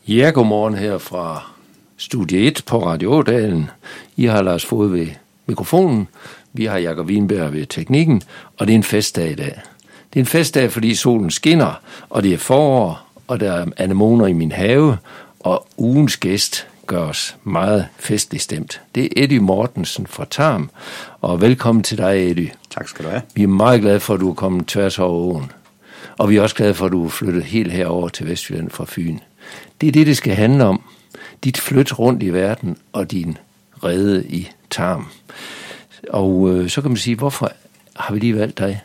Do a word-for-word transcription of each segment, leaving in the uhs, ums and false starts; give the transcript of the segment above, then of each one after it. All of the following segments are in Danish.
Ja, godmorgen her fra Studie et på Radio Ådalen. I har Lars Fod ved mikrofonen, vi har Jakob Wienberg ved teknikken, og det er en festdag i dag. Det er en festdag, fordi solen skinner, og det er forår, og der er anemoner i min have, og ugens gæst gør os meget festligt stemt. Det er Eddie Mortensen fra Tarm, og velkommen til dig, Eddie. Tak skal du have. Vi er meget glade for, at du er kommet tværs over åen, og vi er også glade for, at du er flyttet helt herover til Vestjylland fra Fyn. Det er det, det skal handle om. Dit flyt rundt i verden og din rede i Tarm. Og øh, så kan man sige, hvorfor har vi lige valgt dig?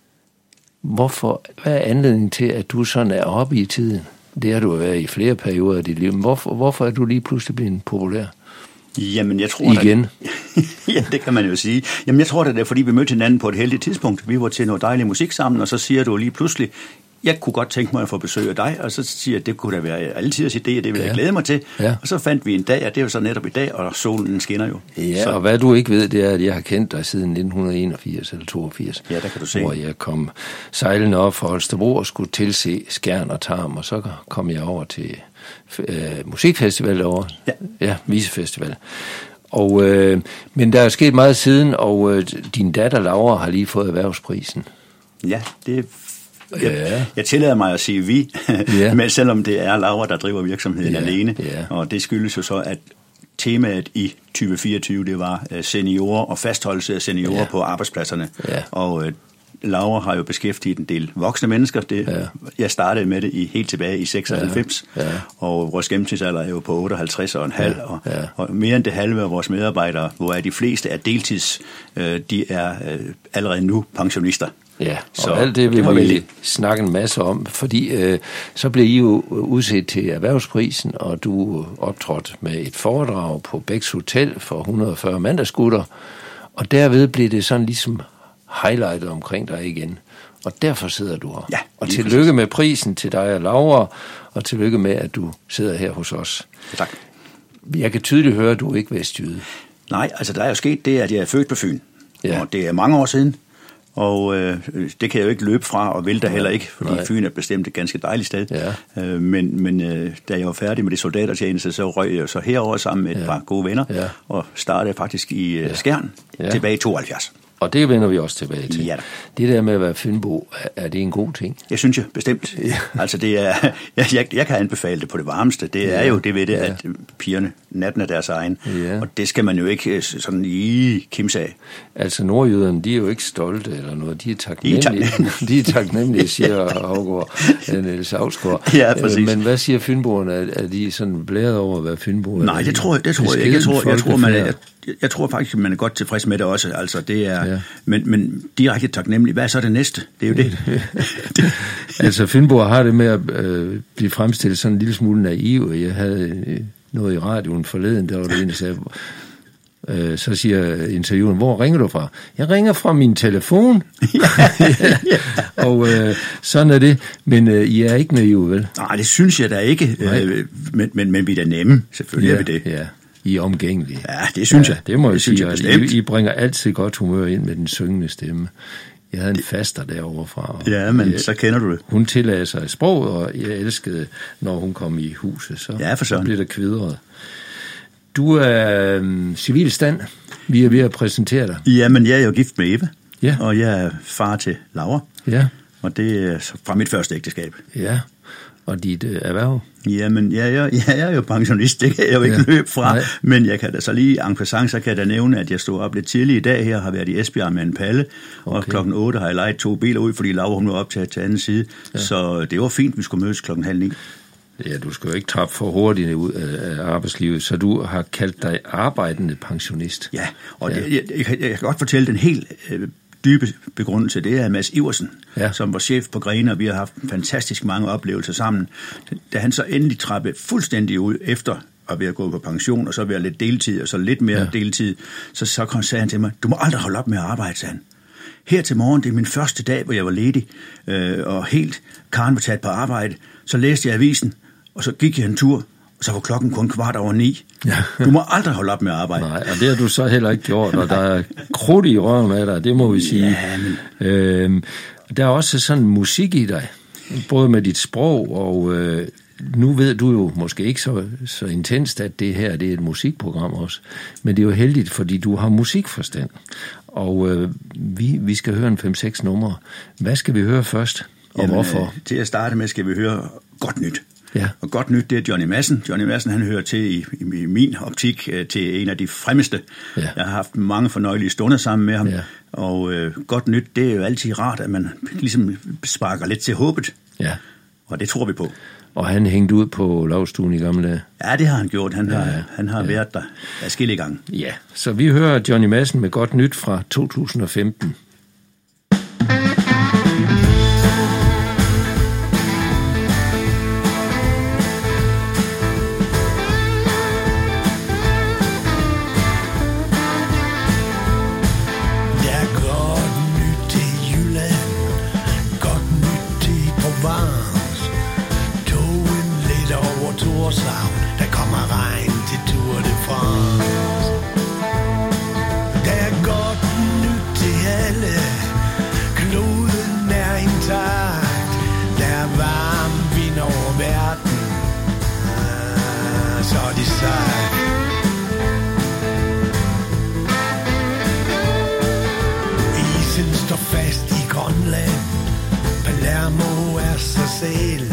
Hvorfor, hvad er anledningen til, at du sådan er oppe i tiden? Det har du været i flere perioder af dit liv. Men hvorfor, hvorfor er du lige pludselig blevet populær? Jamen, jeg tror... Igen? Da, ja, det kan man jo sige. Jamen, jeg tror, det er, fordi vi mødte hinanden på et heldigt tidspunkt. Vi var til noget dejlig musik sammen, og så siger du lige pludselig, jeg kunne godt tænke mig at få besøg af dig, og så siger jeg, det kunne da være altidens idé, og det vil jeg ja. glæde mig til. Ja. Og så fandt vi en dag, og det er jo så netop i dag, og solen skinner jo. Ja, så. Og hvad du ikke ved, det er, at jeg har kendt dig siden nitten enogfirs eller toogfirs. Ja, der kan du se. Hvor jeg kom sejlende op fra Holstebro og skulle tilse Skjern og Tarm, og så kom jeg over til øh, musikfestival derovre. Ja. Ja, Visefestival. Og, øh, men der er sket meget siden, og øh, din datter Laura har lige fået erhvervsprisen. Ja, det er... Jeg, ja. jeg tillader mig at sige vi, ja. Men selvom det er Laura, der driver virksomheden ja. alene, ja. Og det skyldes jo så, at temaet i tyve fireogtyve, det var seniorer og fastholdelse af seniorer ja. på arbejdspladserne. Ja. Og uh, Laura har jo beskæftiget en del voksne mennesker. Det, ja. Jeg startede med det i, helt tilbage i seksoghalvfems, ja. Ja. Og vores gennemsnitsalder er jo på otteoghalvtreds og en halv, ja. Og, ja. og mere end det halve af vores medarbejdere, hvor de fleste er deltids, øh, de er øh, allerede nu pensionister. Ja, og så, alt det vil det vi vældig. snakke en masse om, fordi øh, så blev I jo udset til erhvervsprisen, og du optrådte med et foredrag på Bæks Hotel for et hundrede og fyrre mandagsgutter, og derved blev det sådan ligesom highlightet omkring dig igen, og derfor sidder du her. Ja, og tillykke præcis. Med prisen til dig og Laura, og tillykke med, at du sidder her hos os. Ja, tak. Jeg kan tydeligt høre, at du ikke er vestjyde. Nej, altså der er jo sket det, at jeg er født på Fyn, ja. Og det er mange år siden. Og øh, det kan jeg jo ikke løbe fra, og vil der heller ikke, fordi Nej. Fyn er bestemt et ganske dejligt sted. Ja. Øh, men men øh, da jeg var færdig med det soldatertjeneste, så røg jeg så herover sammen med et ja. par gode venner, ja. Og startede faktisk i øh, Skjern ja. tilbage i tooghalvfjerds. Og det vender vi også tilbage til. Ja. Det der med at være fynbo, er det en god ting? Jeg synes jeg, bestemt. Ja. Altså det er, jeg, jeg, jeg kan anbefale det på det varmeste. Det ja. er jo det ved det, ja. at pigerne, natten er deres egen. Ja. Og det skal man jo ikke sådan lige kimse af. Altså nordjyderne, de er jo ikke stolte eller noget. De er taknemmelige. De er taknemmelige, siger Havgård, Niels Havsgaard. Ja, præcis. Men hvad siger fynboerne? Er de sådan blæret over at være fynbo? Nej, det tror jeg, det tror jeg ikke. Jeg tror, jeg tror, man er, jeg, jeg tror faktisk, at man er godt tilfreds med det også. Altså det er, ja. men, men direkte taknemmelig. Hvad er så det næste? Det er jo det. det. Altså fynboer har det med at øh, blive fremstillet sådan en lille smule naiv. Jeg havde øh, noget i radioen forleden, der var det en, der sagde, øh, så siger interviewen, hvor ringer du fra? Jeg ringer fra min telefon. ja, ja. Og øh, sådan er det. Men øh, I er ikke naive, vel? Nej, det synes jeg da ikke. Øh, men, men, men vi er da nemme. Selvfølgelig ja, er vi det. Ja. I er omgængelige. Ja, det synes ja, jeg. Det må jeg sige. Jeg I, I bringer altid godt humør ind med den syngende stemme. Jeg havde en faster derovre fra. Ja, men jeg, så kender du det. Hun tillagde sig sproget, og jeg elskede, når hun kom i huset. Så, ja, for så blev det kvidret. Du er um, civil stand. Vi er ved at præsentere dig. Ja, men jeg er jo gift med Eva. Ja. Og jeg er far til Laura. Ja. Og det er fra mit første ægteskab. Ja. Og dit øh, erhverv? Jamen, jeg, jeg, jeg er jo pensionist, det kan jeg jo ikke ja. løbe fra, Nej. Men jeg kan da så lige, en passant, så kan jeg da nævne, at jeg stod op lidt tidligt i dag her, har været i Esbjerg med en palle, okay. Og klokken otte har jeg lejet to biler ud, fordi Laura hun var optaget til anden side, ja. Så det var fint, vi skulle mødes klokken halv ni. Ja, du skal jo ikke trappe for hurtigt ud af arbejdslivet, så du har kaldt dig arbejdende pensionist. Ja, og ja. Det, jeg, jeg, jeg kan godt fortælle den helt øh, dybe begrundelse, det er Mads Iversen, ja. Som var chef på Grene, og vi har haft fantastisk mange oplevelser sammen. Da han så endelig trappede fuldstændig ud efter at være gået på pension, og så være lidt deltid, og så lidt mere ja. deltid, så, så sagde han til mig, du må aldrig holde op med at arbejde, sagde han. Her til morgen, det er min første dag, hvor jeg var ledig, øh, og helt Karen var taget på arbejde, så læste jeg avisen, og så gik jeg en tur, og så var klokken kun kvart over ni. Ja. Du må aldrig holde op med at arbejde. Nej, og det har du så heller ikke gjort, og der er krudt i røven af dig, det må vi sige. Ja, men... øhm, der er også sådan musik i dig, både med dit sprog og øh, nu ved du jo måske ikke så, så intenst, at det her det er et musikprogram også, men det er jo heldigt, fordi du har musikforstand. Og øh, vi, vi skal høre en fem seks numre. Hvad skal vi høre først, og Jamen, hvorfor? Øh, til at starte med skal vi høre Godt Nyt. Ja. Og Godt Nyt, det er Johnny Madsen. Johnny Madsen, han hører til i, i min optik til en af de fremmeste. Ja. Jeg har haft mange fornøjelige stunder sammen med ham. Ja. Og øh, Godt Nyt, det er jo altid rart, at man ligesom sparker lidt til håbet. Ja. Og det tror vi på. Og han hængte ud på lavstuen i gamle dage. Ja, det har han gjort. Han ja, har, han har ja. været der adskillige gange. Ja, så vi hører Johnny Madsen med Godt Nyt fra to tusind og femten. Der kommer regn til Tour de France. Der er godt nyt til alle. Kloden er intakt. Der er varm vind over verden. Ah, så er de sagt. Isen står fast i Grønland. Palermo er sig selv.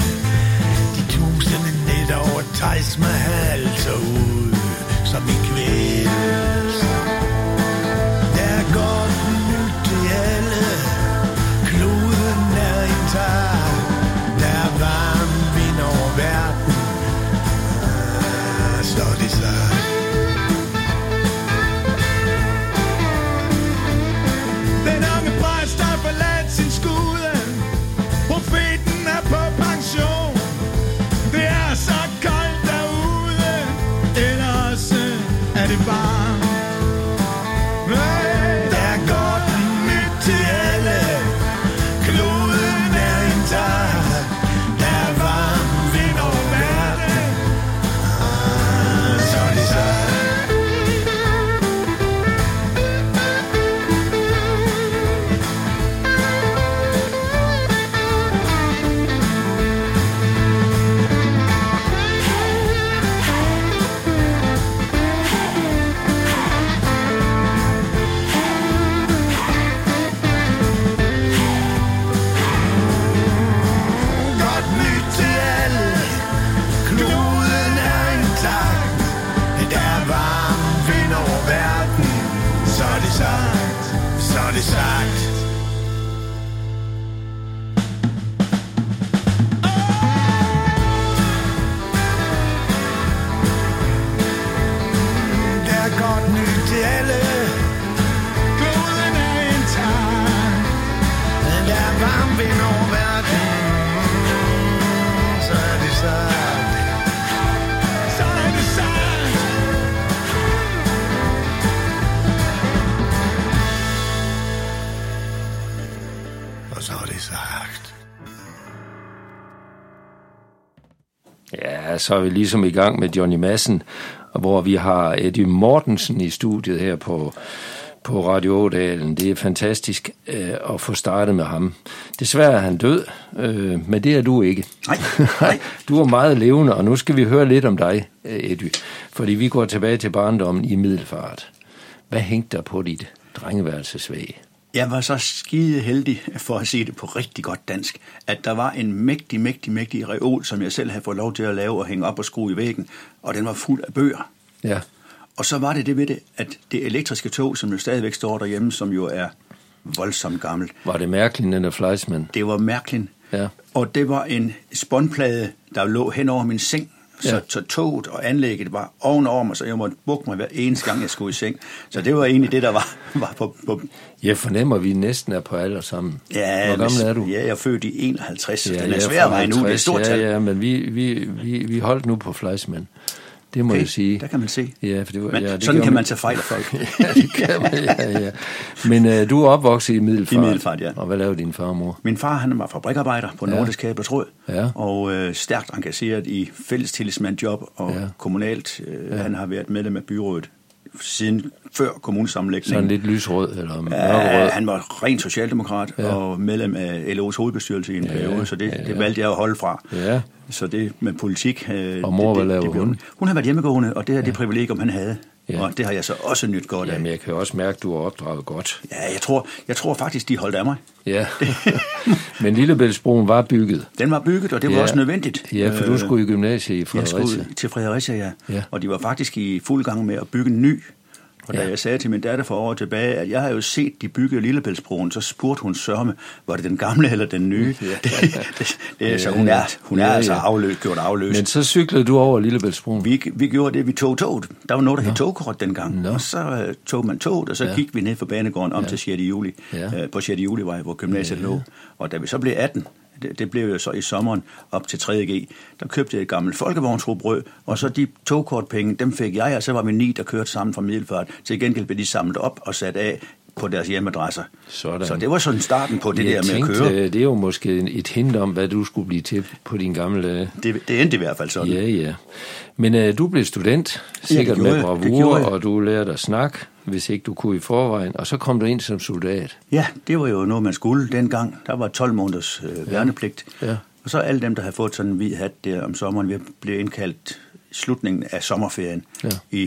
Og Taj Mahal så ud som i kvæls. Der er godt nyt til alle. Kloden er intakt. Der er varm vind over verden. Ah, så det sagt. Den unge præst har forladt sin skude. Profeten er på pension. Det er så koldt derude, ellers er det varmt. Hey, der er godt nyt til alle. Kloden er intakt. Der er varm vind over verden. Ah, så er det sagt. Så er det sagt. Der er godt nyt til alle. Kloden er intakt. Der er varm vind over verden. Så er det sagt. Så er det sagt. Så er det sagt. Ja, så er vi ligesom i gang med Johnny Madsen, hvor vi har Eddie Mortensen i studiet her på, på Radio Ådalen. Det er fantastisk øh, at få startet med ham. Desværre er han død, øh, men det er du ikke. Nej, nej. Du er meget levende, og nu skal vi høre lidt om dig, Eddie. Fordi vi går tilbage til barndommen i Middelfart. Hvad hængte der på dit drengeværelsesvæg? Jeg var så skide heldig, for at sige det på rigtig godt dansk, at der var en mægtig, mægtig, mægtig reol, som jeg selv havde fået lov til at lave og hænge op og skrue i væggen, og den var fuld af bøger. Ja. Og så var det det ved det, at det elektriske tog, som jo stadigvæk står derhjemme, som jo er voldsomt gammelt. Var det Märklin eller Fleischmann? Det var Märklin. Ja. Og det var en spåndplade, der lå hen over min seng. Så, ja. så toget og anlægget var ovenover mig, så jeg måtte bukke mig hver eneste gang, jeg skulle i seng. Så det var egentlig det, der var, var på, på... Jeg fornemmer, at vi næsten er på alder sammen. Ja, hvor gammel er du? Ja, jeg er født i enoghalvtreds, så ja, den er svær at regne ud. Det er stort ja, tal. Ja, men vi, vi, vi, vi holdt nu på Fleischmann. Det må okay, jeg sige. Der kan man se. Ja, for det var, men, ja, det sådan kan man, man tage fejl af folk. Ja, det kan man, ja, ja. Men uh, du er opvokset i Middelfart. I Middelfart, ja. Og hvad lavede din far og mor? Min far, han var fabrikarbejder på ja. Nordisk Kabel og Tråd, ja. og øh, stærkt engageret i fællestillidsmandjob og ja. kommunalt. Øh, ja. Han har været medlem af byrådet siden før kommunesammenlægningen. Sådan lidt lysrød eller mørkerød? Ja, han var rent socialdemokrat ja. og medlem af L O's hovedbestyrelse i en ja, periode, så det, ja, ja. det valgte jeg at holde fra. Ja. Så det med politik... Og mor, hvad lavede hun? Hun har været hjemmegående, og det er ja. det privilegium, han havde. Ja. Og det har jeg så også nyt godt af. Jamen, jeg kan også mærke, at du har opdraget godt. Ja, jeg tror, jeg tror faktisk, de holdt af mig. Ja, men Lillebæltsbroen var bygget. Den var bygget, og det var ja. også nødvendigt. Ja, for du skulle i gymnasiet i Fredericia. Jeg skulle til Fredericia, ja. ja. Og de var faktisk i fuld gang med at bygge en ny. Og da ja. jeg sagde til min datter for år tilbage, at jeg har jo set de bygge Lillebæltsbroen, så spurgte hun sørme, var det den gamle eller den nye? Ja. det, det, det, ja. Så hun er, hun er ja, ja. altså afløst, gjort afløst. Men så cyklede du over Lillebæltsbroen? Vi, vi gjorde det, vi tog toget. Der var noget, der hed togkort dengang. Nå. Og så uh, tog man toget, og så ja. gik vi ned for banegården om ja. til sjette juli, ja. uh, på sjette julivej, hvor gymnasiet ja. lå. Og da vi så blev atten, det, det blev jo så i sommeren op til tredje G, der købte jeg et gammelt folkevognsrugbrød, og så de togkortpenge, dem fik jeg, og så var vi ni, der kørte sammen fra Middelfart. Til gengæld blev de samlet op og sat af på deres hjemmeadresser. Sådan. Så det var sådan starten på det jeg der med tænkte, at køre. Det er jo måske et hint om, hvad du skulle blive til på din gamle... Det, det endte i hvert fald sådan. Ja, ja. Men uh, du blev student, sikkert ja, med bravur, og du lærte at snakke, hvis ikke du kunne i forvejen, og så kom du ind som soldat. Ja, det var jo noget, man skulle dengang. Der var tolv måneders øh, værnepligt. Ja. Ja. Og så alle dem, der havde fået sådan en hvid hat der om sommeren, vi blev indkaldt i slutningen af sommerferien ja. i...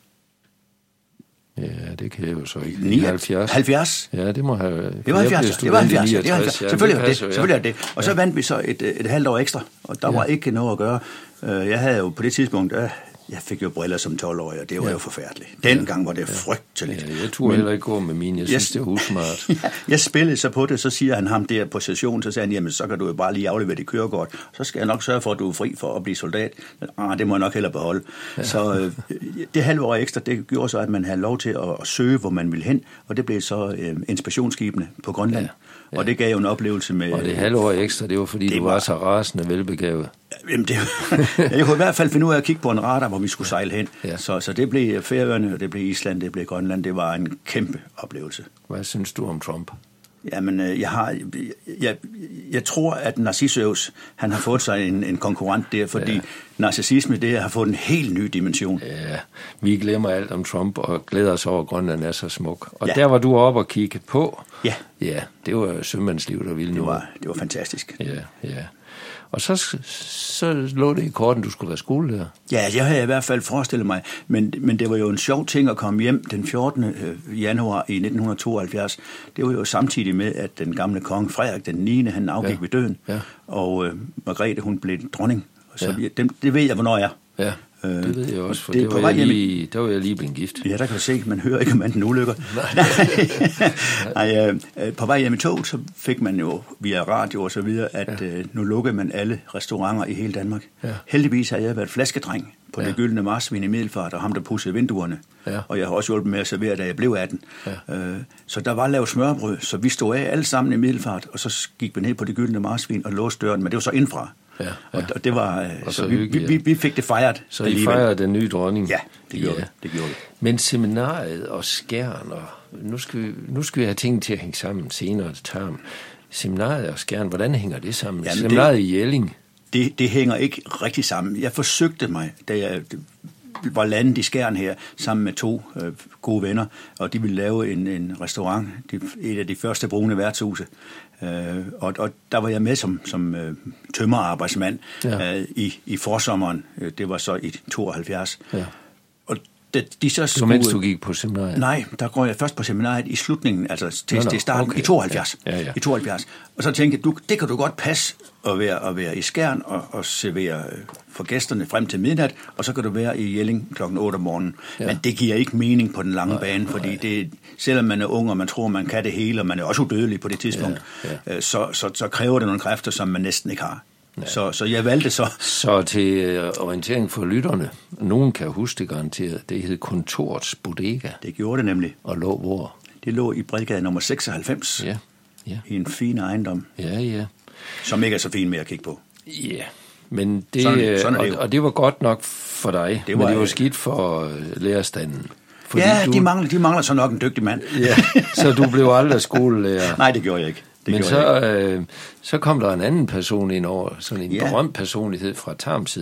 Ja, det kan jeg jo så ikke. halvfjerds. halvfjerds? Ja, det må have... Det var halvfjerds, det var halvfjerds, ja, det var halvfjerds. Selvfølgelig var det, selvfølgelig er det. Og så vandt vi så et, et halvt år ekstra, og der ja. var ikke noget at gøre. Jeg havde jo på det tidspunkt... Jeg fik jo briller som tolv-årig, og det var ja. jo forfærdeligt. Dengang ja. var det ja. frygteligt. Ja, jeg turde heller ikke gå med mine. Jeg synes, jeg, det er usmart. ja, jeg spillede så på det, så siger han ham der på session, så sagde han, jamen så kan du jo bare lige aflevere dit kørekort. Så skal jeg nok sørge for, at du er fri for at blive soldat. Ah, det må jeg nok hellere beholde. Ja. Så øh, det halve år ekstra, det gjorde så, at man havde lov til at, at søge, hvor man ville hen, og det blev så øh, inspirationsskibene på Grønland. Ja. Ja. Og det gav jo en oplevelse med... Og det halve år ekstra, det var fordi, det du var, var så rasende velbegavet. Jamen, det, jeg kunne i hvert fald finde ud af at kigge på en radar, hvor vi skulle sejle hen. Ja. Så, så det blev Færøerne, og det blev Island, det blev Grønland. Det var en kæmpe oplevelse. Hvad synes du om Trump? Jamen, jeg har... Jeg, jeg tror, at Narcissus, han har fået sig en, en konkurrent der, fordi ja. narcissisme, det har fået en helt ny dimension. Ja, vi glemmer alt om Trump og glæder os over, at Grønland er så smuk. Og ja. der var du oppe og kigge på. Ja. Ja, det var sømandsliv, der ville nu. Det var, det var fantastisk. Ja, ja. Og så, så lå det i korten, du skulle være skolelærer. Ja, jeg havde i hvert fald forestillet mig, men, men det var jo en sjov ting at komme hjem den fjortende januar i nitten tooghalvfjerds. Det var jo samtidig med, at den gamle konge Frederik den niende han afgik ja. ved døden, ja. og øh, Margrethe, hun blev dronning. Så ja. det, det ved jeg, hvornår jeg er. Ja. Det ved jeg også, for det, det var jeg lige, der var jeg lige blevet gift. Ja, der kan du se, man hører ikke om anden ulykker. Nej. Nej, øh, på vej hjem i toget, så fik man jo via radio og så videre, at ja. øh, nu lukkede man alle restauranter i hele Danmark. Ja. Heldigvis har jeg været flaskedreng på ja. det gyldne marsvin i Middelfart, og ham, der pudsede vinduerne. Ja. Og jeg har også hjulpet med at servere, da jeg blev atten. Ja. Øh, så der var lavet smørbrød, så vi stod af alle sammen i Middelfart, og så gik vi ned på det gyldne marsvin og låste døren, men det var så indfra. Ja, ja. Og det var så, så vi, vi, vi fik det fejret. Så I fejrede den nye dronning. Ja, det gjorde, ja. det. det gjorde det. Men seminariet og Skjern, og nu skal vi, nu skal vi have tingene til at hænge sammen senere term. Seminariet og Skjern, hvordan hænger det sammen? Jamen, seminariet det, i Jelling. Det, det hænger ikke rigtig sammen. Jeg forsøgte mig, da jeg var landet i Skjern her, sammen med to øh, gode venner, og de ville lave en, en restaurant, de, et af de første brune værtshuse. Øh, og, og der var jeg med som, som øh, tømmerarbejdsmand ja. øh, i, i forsommeren. Det var så i tooghalvfjerds. Ja. Og de, de så skulle, mens du gik på seminariet? Nej, der går jeg først på seminariet i slutningen, altså til, til starten okay. i tooghalvfjerds. Ja. Ja, ja. I tooghalvfjerds. Og så tænkte jeg, du, det kan du godt passe at være, at være i Skjern og, og servere for gæsterne frem til midnat, og så kan du være i Jelling klokken otte om morgenen. Ja. Men det giver ikke mening på den lange nej, bane, fordi nej. det, selvom man er ung, og man tror, man kan det hele, og man er også udødelig på det tidspunkt, ja, ja. Så, så, så kræver det nogle kræfter, som man næsten ikke har. Ja. Så, så jeg valgte så... Så til orientering for lytterne, nogen kan huske det garanteret, det hed Kontorets Bodega. Det gjorde det nemlig. Og lå hvor? Det lå i Bredgade nummer seksoghalvfems, ja. Ja. I en fin ejendom. Ja, ja. Som ikke er så fin med at kigge på. Ja, men det, sådan, sådan det og, og det var godt nok for dig, det var, men det var skidt for lærerstanden. Ja, du, de, mangler, de mangler så nok en dygtig mand. Ja, så du blev aldrig skolelærer. Nej, det gjorde jeg ikke. Det men så, øh, så kom der en anden person ind over, sådan en ja. berømt personlighed fra Tarmsiden.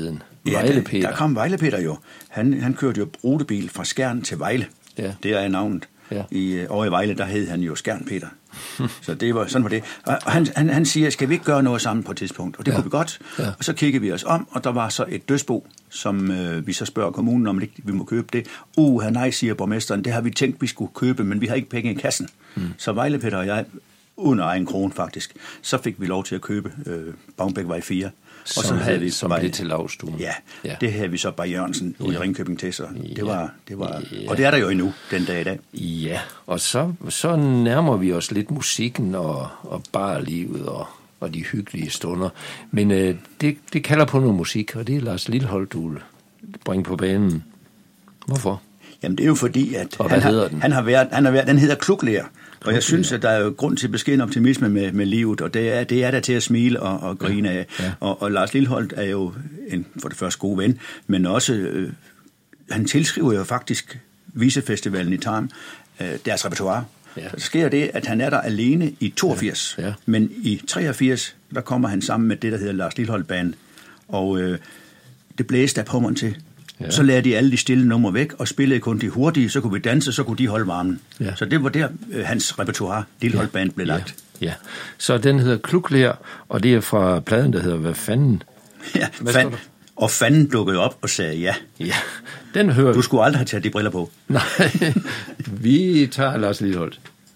Vejle Peter. Der, der kom Vejle Peter jo. Han, han kørte jo rutebil fra Skjern til Vejle. Ja. Det er navnet. Ja. I, over i Vejle, der hed han jo Skjern Peter. Så det var, sådan var det. Og han, han, han siger, skal vi ikke gøre noget sammen på et tidspunkt? Og det ja. kunne vi godt. Ja. Og så kiggede vi os om, og der var så et dødsbo, som øh, vi så spørger kommunen, om ikke vi må købe det. Uh, nej, siger borgmesteren, det har vi tænkt, vi skulle købe, men vi har ikke penge i kassen. Mm. Så Vejle Peter og jeg, uden at egen krone faktisk, så fik vi lov til at købe øh, Bavnbækvej fire. Og så havde vi som bare, det til lavstuen. Ja, ja, det havde vi så bare Jørgensen ja. i Ringkøbing til, så det ja. var, det var ja. og det er der jo endnu, den dag i dag. Ja, og så, så nærmer vi os lidt musikken og, og barlivet og, og de hyggelige stunder. Men øh, det, det kalder på noget musik, og det er Lars Lilholt, du bringer på banen. Hvorfor? Jamen det er jo fordi, at han har, han har været, han har været, den hedder Kluklærer. Og jeg synes, at der er jo grund til beskeden optimisme med, med livet, og det er, det er der til at smile og, og grine af. Ja, ja. Og, og Lars Lilholt er jo en, for det første god ven, men også, øh, han tilskriver jo faktisk Visefestivalen i Tarm øh, deres repertoire. Ja. Så sker det, at han er der alene i toogfirs, ja, ja. Men i treogfirs, der kommer han sammen med det, der hedder Lars Lilholt Band, og øh, det blæste af pommeren til. Ja. Så lagde de alle de stille numre væk, og spillede kun de hurtige, så kunne vi danse, så kunne de holde varmen. Ja. Så det var der, øh, hans repertoire, Lilholt Band, blev lagt. Ja. Ja, så den hedder Kluklærer, og det er fra pladen, der hedder Hvad fanden? Ja, fan, og fanden dukkede op og sagde ja. Ja, den hører du skulle aldrig have taget de briller på. Nej, vi tager Lars Lilholt.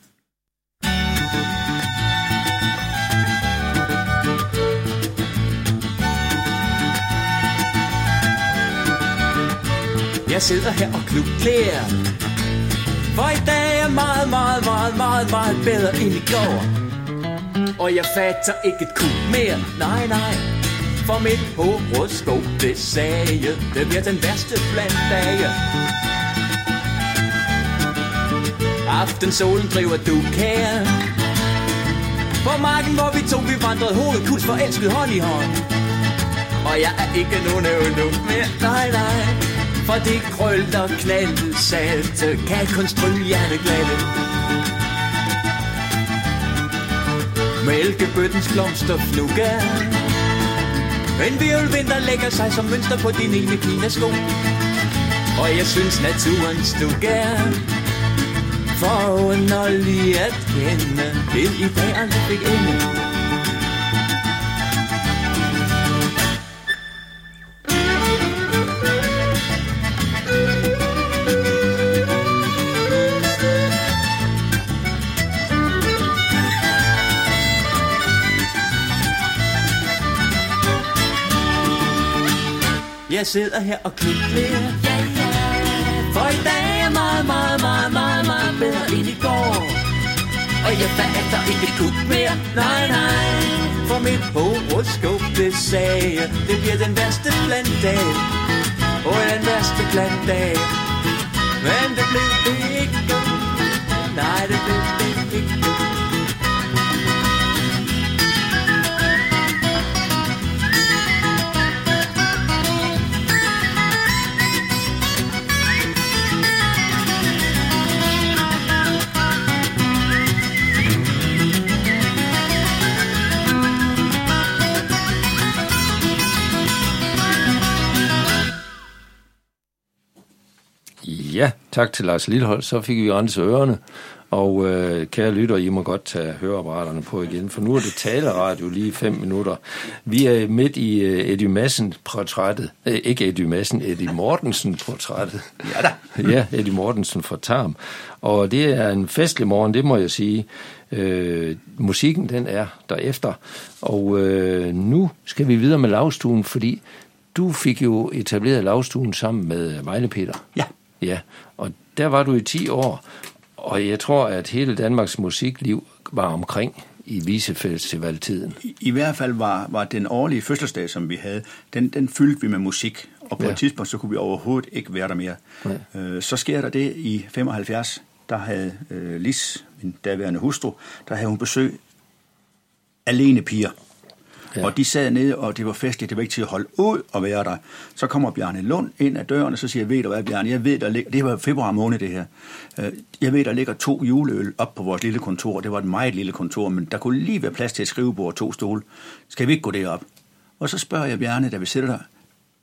Jeg sidder her og kluklærer, for i dag er meget, meget, meget, meget, meget bedre end i går. Og jeg fatter ikke et kug mere, nej, nej, for mit horoskop, det sagde, det bliver den værste blandt dage. Aftensolen driver du kære, på marken, hvor vi to, vi vandrede hovedkuls forelsket hånd i hånd. Og jeg er ikke nogen øvne mere, nej, nej, for det krølt og knaldet salte kan kun stryge hjerteglatte. Mælkebøttens blomster fnukker, en virvelvind, der lægger sig som mønster på dine ene kinasko. Og jeg synes naturen stukker forunderlig at kende, det i dag aldrig fik ende. Jeg sidder her og kluklærer, for i dag er meget, meget, meget, meget, meget bedre end i går. Og jeg fatter ikke et kuk mere, nej, nej, for mit horoskop, det sagde, det bliver den værste blandt dag, og den værste blandt dag. Men det blev det ikke, nej, det blev det ikke. Ja, tak til Lars Lilholt. Så fik vi renset ørerne. Og øh, kære lytter, I må godt tage høreapparaterne på igen, for nu er det taleradio lige fem minutter. Vi er midt i øh, Eddie Madsen-portrættet. Øh, ikke Eddie Madsen, Eddie Mortensen-portrættet. Ja da. Ja, Eddie Mortensen fra Tarm. Og det er en festlig morgen, det må jeg sige. Øh, musikken, den er derefter. Og øh, nu skal vi videre med lavstuen, fordi du fik jo etableret lavstuen sammen med Vejle Peter. Ja. Ja, og der var du i ti år, og jeg tror, at hele Danmarks musikliv var omkring i Visefestivaltiden. I, I hvert fald var, var den årlige fødselsdag, som vi havde, den, den fyldte vi med musik, og på ja. et tidspunkt, så kunne vi overhovedet ikke være der mere. Ja. Øh, så sker der det i femoghalvfjerds, der havde øh, Lis, min daværende hustru, der havde hun besøg alene piger. Ja. Og de sad nede, og det var festligt, det var ikke til at holde ud og være der. Så kommer Bjarne Lund ind ad døren, og så siger jeg, ved du hvad, Bjarne, jeg ved, der ligger, det var februar måned det her, jeg ved, der ligger to juleøl op på vores lille kontor, det var et meget lille kontor, men der kunne lige være plads til et skrivebord og to stole. Skal vi ikke gå derop? Og så spørger jeg Bjarne, da vi sidder der,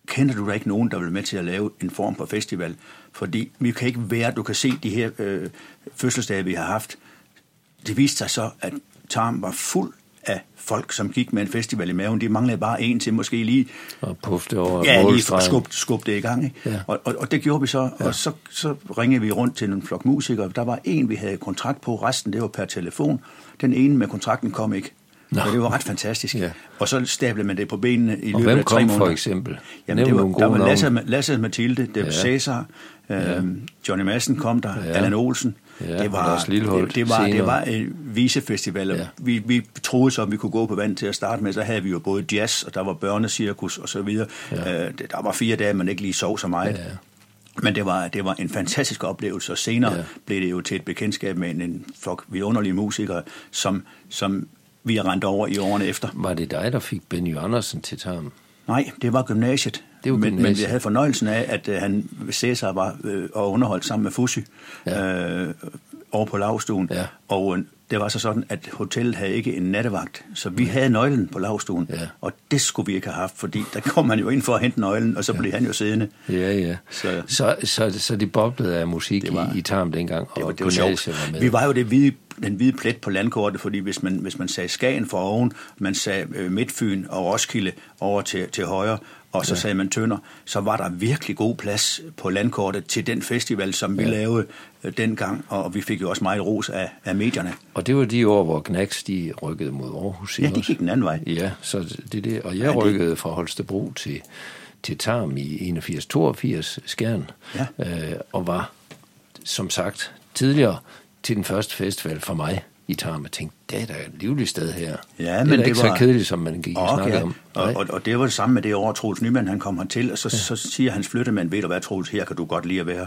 kender du da ikke nogen, der vil med til at lave en form for festival? Fordi vi kan ikke være, du kan se de her øh, fødselsdage, vi har haft. Det viste sig så, at Tarm var fuld af folk, som gik med en festival i maven. De manglede bare en til måske lige... Og puffede over ja, lige skub, skub det i gang. Ikke? Ja. Og, og, og det gjorde vi så, ja. Og så, så ringede vi rundt til en flok musikere. Der var en, vi havde kontrakt på, resten det var per telefon. Den ene med kontrakten kom ikke. Og det var ret fantastisk. Ja. Og så stablede man det på benene i løbet af tre måneder. Og hvem kom for eksempel? Jamen, det var, der var Lasse, Lasse Mathilde, det var ja. Cæsar, ja. øhm, Johnny Madsen kom der, ja. Allan Olsen. Ja, det var det, det var det var en visefestival. Ja. Vi vi troede så, at vi kunne gå på vand til at starte med. Så havde vi jo både jazz, og der var børnecirkus og så videre. Ja. Øh, der var fire dage, man ikke lige sov så meget. Ja. Men det var, det var en fantastisk oplevelse, og senere ja. blev det jo til et bekendtskab med en, en flok vidunderlige musikere, som, som vi har rendt over i årene efter. Var det dig, der fik Benny Andersen til Tarm? Nej, det var gymnasiet. Det var men, men vi havde fornøjelsen af, at uh, han Cæsar var øh, og underholdt sammen med Fusy ja. øh, over på lavstuen. Ja. Og uh, det var så sådan, at hotellet havde ikke en nattevagt, så vi havde nøglen på lavstuen. Ja. Og det skulle vi ikke have haft, fordi der kom man jo ind for at hente nøglen, og så ja. blev han jo siddende. Ja, ja. Så, så, så, så de boblede af musik var, i, i Tarm dengang, og det var, det var sjovt. Var med. Vi var jo det hvide, den hvide plet på landkortet, fordi hvis man, hvis man sagde Skagen for oven, man sagde øh, Midtfyn og Roskilde over til, til højre, og så ja. sagde man Tønder, så var der virkelig god plads på landkortet til den festival, som vi ja. lavede øh, dengang, og vi fik jo også meget ros af, af medierne. Og det var de år, hvor Knacks, de rykkede mod Aarhus. Ja, de gik den anden vej. Ja, så det det. Og jeg ja, rykkede det... fra Holstebro til, til Tarm i enogfirs toogfirs Skjern, ja. øh, og var, som sagt, tidligere til den første festival for mig i Tarm. Jeg tænkte, det er da et livligt sted her. Ja, men det er det ikke var... så kedeligt, som man gik og okay. snakke om. Og, og, og det var det samme med det år, Troels Nyman, han kom hertil, og så, ja. så siger hans flyttemand, ved du hvad, Troels, her kan du godt lide at være.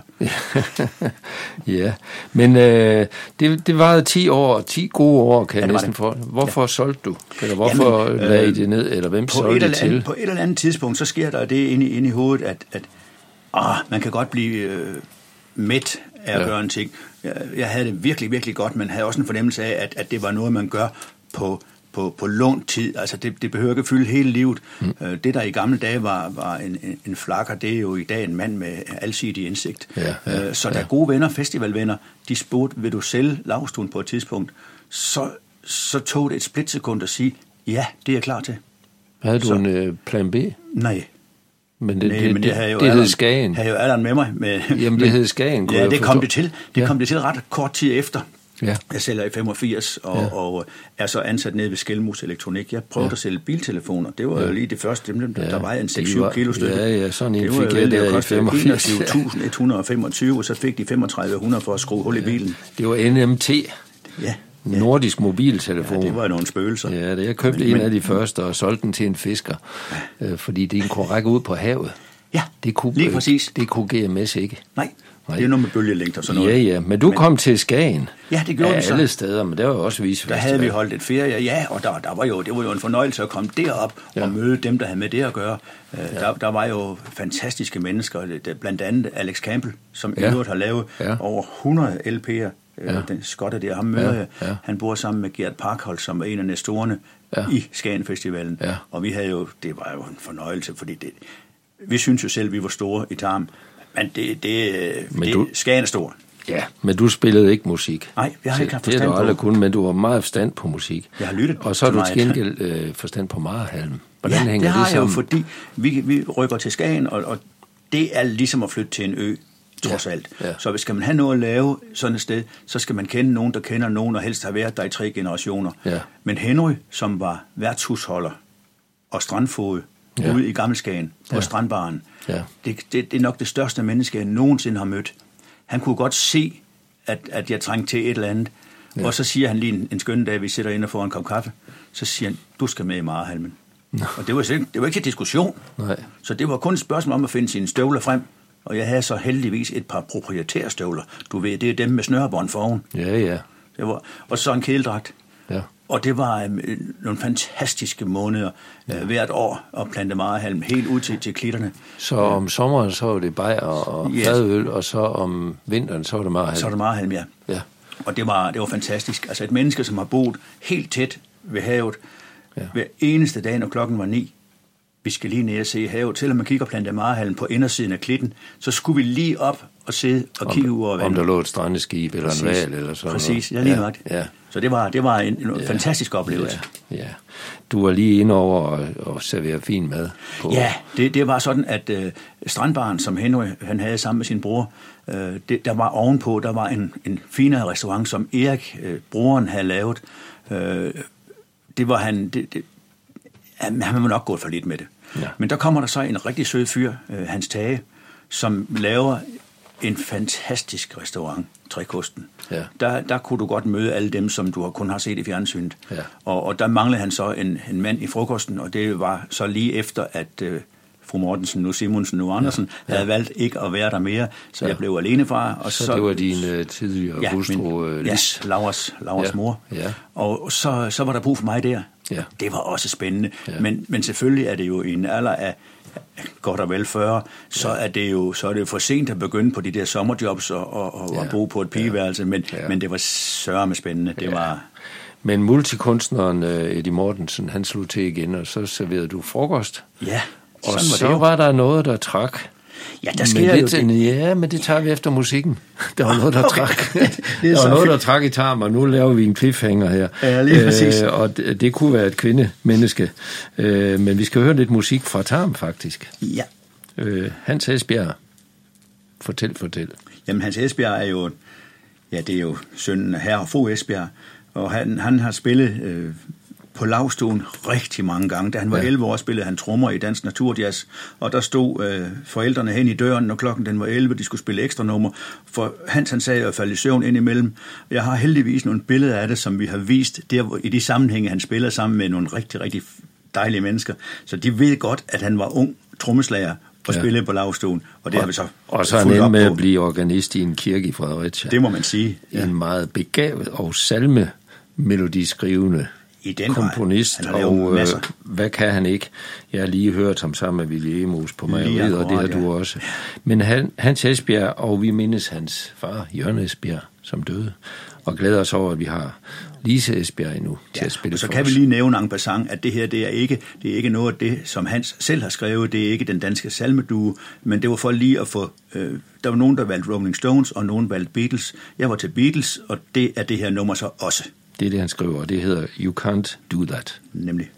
Ja, men øh, det, det varede ti år, ti gode år, kan ja, jeg næsten få. Hvorfor ja. solgte du? Eller hvorfor Jamen, øh, lagde I det ned, eller hvem solgte det til? På et eller andet tidspunkt, så sker der det inde i, inde i hovedet, at, at åh, man kan godt blive øh, mæt af at ja. gøre en ting. Jeg, jeg havde det virkelig, virkelig godt, men havde også en fornemmelse af, at, at det var noget, man gør på, på, på lånt tid. Altså, det, det behøver ikke at fylde hele livet. Mm. Det, der i gamle dage var, var en, en, en flakker, det er jo i dag en mand med alsidig indsigt. Ja, ja, så der ja. er gode venner, festivalvenner, de spurgte, vil du sælge lavstuen på et tidspunkt? Så, så tog det et splitsekund at sige, ja, det er jeg klar til. Havde du så, en øh, plan B? Nej. Men det, Nej, det, men det, det, det hed Skagen. Det havde jo Allan med mig. Med, Jamen, det hed Skagen. Ja, det kom det til. Det ja. kom det til ret kort tid efter. Ja. Jeg sælger i femogfirs, og, ja. og er så ansat nede ved Skelmus Elektronik. Jeg prøvede ja. at sælge biltelefoner. Det var ja. jo lige det første. Der, ja. der var en seks syv kilo stykke. Ja, ja, sådan en fik jeg der i femogfirs. enogtyve tusind et hundrede og femogtyve, og så fik de femogtredive hundrede for at skrue hul i bilen. Det var N M T. Ja. Nordisk mobiltelefon. Ja, det var nogle spøgelser. Ja, det, jeg købte men, en af de første og solgte den til en fisker, ja. øh, fordi det kunne række ud på havet. Ja, det kunne, lige præcis. Det kunne G M S ikke. Nej, Nej. det er noget med bølgelængder og sådan noget. Ja, ja, men du men, kom til Skagen. Ja, det gjorde vi så. Alle steder, men det var jo også vist. Der havde vi holdt et ferie, ja, og der, der var jo, det var jo en fornøjelse at komme derop ja. og møde dem, der havde med det at gøre. Ja. Der, der var jo fantastiske mennesker, blandt andet Alex Campbell, som i øvrigt har lavet ja. over hundrede L P'er. Ja. Den skotte der, ham møder jeg. Ja. Ja. Han bor sammen med Gert Parkholt, som var en af næstorerne ja. i Skagen Festivalen. Ja. Og vi havde jo, det var jo en fornøjelse, fordi det, vi synes jo selv, vi var store i Tarm, men det, det, men det du, Skagen er stor. Ja, men du spillede ikke musik. Nej, jeg har ikke haft forstand på. Det er du aldrig på. kun, men du har meget forstand på musik. Jeg har lyttet og så har du til gengæld øh, forstand på Marehalm. Hvordan ja, hænger det har det jeg jo, fordi vi, vi rykker til Skagen, og, og det er ligesom at flytte til en ø. Trods alt. Ja, ja. Så hvis skal man have noget at lave sådan et sted, så skal man kende nogen, der kender nogen, og helst har været der i tre generationer. Ja. Men Henry, som var værtshusholder og strandfod ja. ude i Gammelskagen på ja. strandbaren, ja. det, det, det er nok det største menneske, jeg nogensinde har mødt. Han kunne godt se, at, at jeg trængte til et eller andet, ja. og så siger han lige en, en skønne dag, vi sidder inde og får en kop kaffe, så siger han, du skal med i Marehalmen. Og det var, det var ikke en diskussion. Nej. Så det var kun et spørgsmål om at finde sine støvler frem. Og jeg havde så heldigvis et par proprietære støvler. Du ved, det er dem med snørebånd foroven. Ja, ja. Det var, og så en kæledragt. Ja. Og det var um, nogle fantastiske måneder ja. uh, hvert år at plante Marehalm helt ud til, til klitterne. Så om sommeren så var det bajer og yes. fadøl, og så om vinteren så var det Marehalm? Så var det Marehalm, ja. ja. Og det var, det var fantastisk. Altså et menneske, som har boet helt tæt ved havet, ja. hver eneste dag, når klokken var ni, vi skal lige ned og se havet. Selvom man kigger Plante Marhallen på indersiden af klitten, så skulle vi lige op og sidde og kigge ud over vandet. Om der lå et strandeskib eller Præcis. en val eller sådan Præcis, ja, lige nok. Ja, ja. Så det var, det var en, en ja. fantastisk oplevelse. Ja, ja. Du var lige inde over og, og servere fin mad på. Ja, det, det var sådan, at øh, strandbaren, som Henry han havde sammen med sin bror, øh, det, der var ovenpå, der var en, en finere restaurant, som Erik, øh, broren, havde lavet. Øh, det var han... Det, det, han var nok gået for lidt med det. Ja. Men der kommer der så en rigtig sød fyr, øh, Hans Tage, som laver en fantastisk restaurant, Trekosten. Ja. Der, der kunne du godt møde alle dem, som du kun har set i fjernsynet. Ja. Og, og der manglede han så en, en mand i frokosten, og det var så lige efter, at øh, fru Mortensen, nu Simonsen, nu Andersen, ja. Ja. havde valgt ikke at være der mere, så ja. jeg blev alenefar. Og så, så det var din uh, tidligere ja, hustru, uh, Lis. Ja, Lauras, Lauras ja. mor. Ja. Og så, så var der brug for mig der. Ja. Det var også spændende. Ja. Men, men selvfølgelig er det jo i en alder af godt og vel fyrre, så, ja. er det jo, så er det jo for sent at begynde på de der sommerjobs og, og, og ja. bo på et pigeværelse, men, ja. men det var sørme spændende. Det ja. var... Men multikunstneren Eddie Mortensen, han slog til igen, og så serverede du frokost. Ja, og var så det var der noget, der trak. Ja, der sker lidt, jo det. Ja, men det tager vi efter musikken. Der var noget, der okay. trak. Der var noget, der trak i tarm, og nu laver vi en cliffhanger her. Ja, lige præcis. Øh, og det, det kunne være et kvindemenneske. Øh, men vi skal høre lidt musik fra tarm, faktisk. Ja. Øh, Hans Esbjerg. Fortæl, fortæl. Jamen, Hans Esbjerg er jo, ja, det er jo sønnen af herre og fru Esbjerg, og han, han har spillet... Øh, på lavstuen rigtig mange gange. Da han var ja. elleve år, spillede han trommer i Dansk Naturjazz, og der stod øh, forældrene hen i døren, når klokken den var elleve, de skulle spille ekstra nummer, for Hans han sagde at falde i søvn ind imellem. Jeg har heldigvis nogle billeder af det, som vi har vist der, i de sammenhænge, han spiller sammen med nogle rigtig, rigtig dejlige mennesker, så de ved godt, at han var ung trommeslager og ja. spillede på lavstuen, og det og, har vi så Og så er han endte med at blive organist i en kirke i Fredericia. Det må man sige. Ja. En meget begavet og salme melodiskrivende i den komponist, og øh, hvad kan han ikke? Jeg har lige hørt ham sammen med Willy Emos på Mejeriet, og det har du også. Men han, Hans Esbjerg, og vi mindes hans far, Jørgen Esbjerg, som døde, og glæder os over, at vi har Lise Esbjerg endnu til ja, at spille så for kan os. vi lige nævne en passant, at det her, det er ikke, det er ikke noget af det, som Hans selv har skrevet, det er ikke den danske salmedue, men det var for lige at få, øh, der var nogen, der valgte Rolling Stones, og nogen valgte Beatles. Jeg var til Beatles, og det er det her nummer så også. Det er det, han skriver, og det hedder You Can't Do That. Nemlig.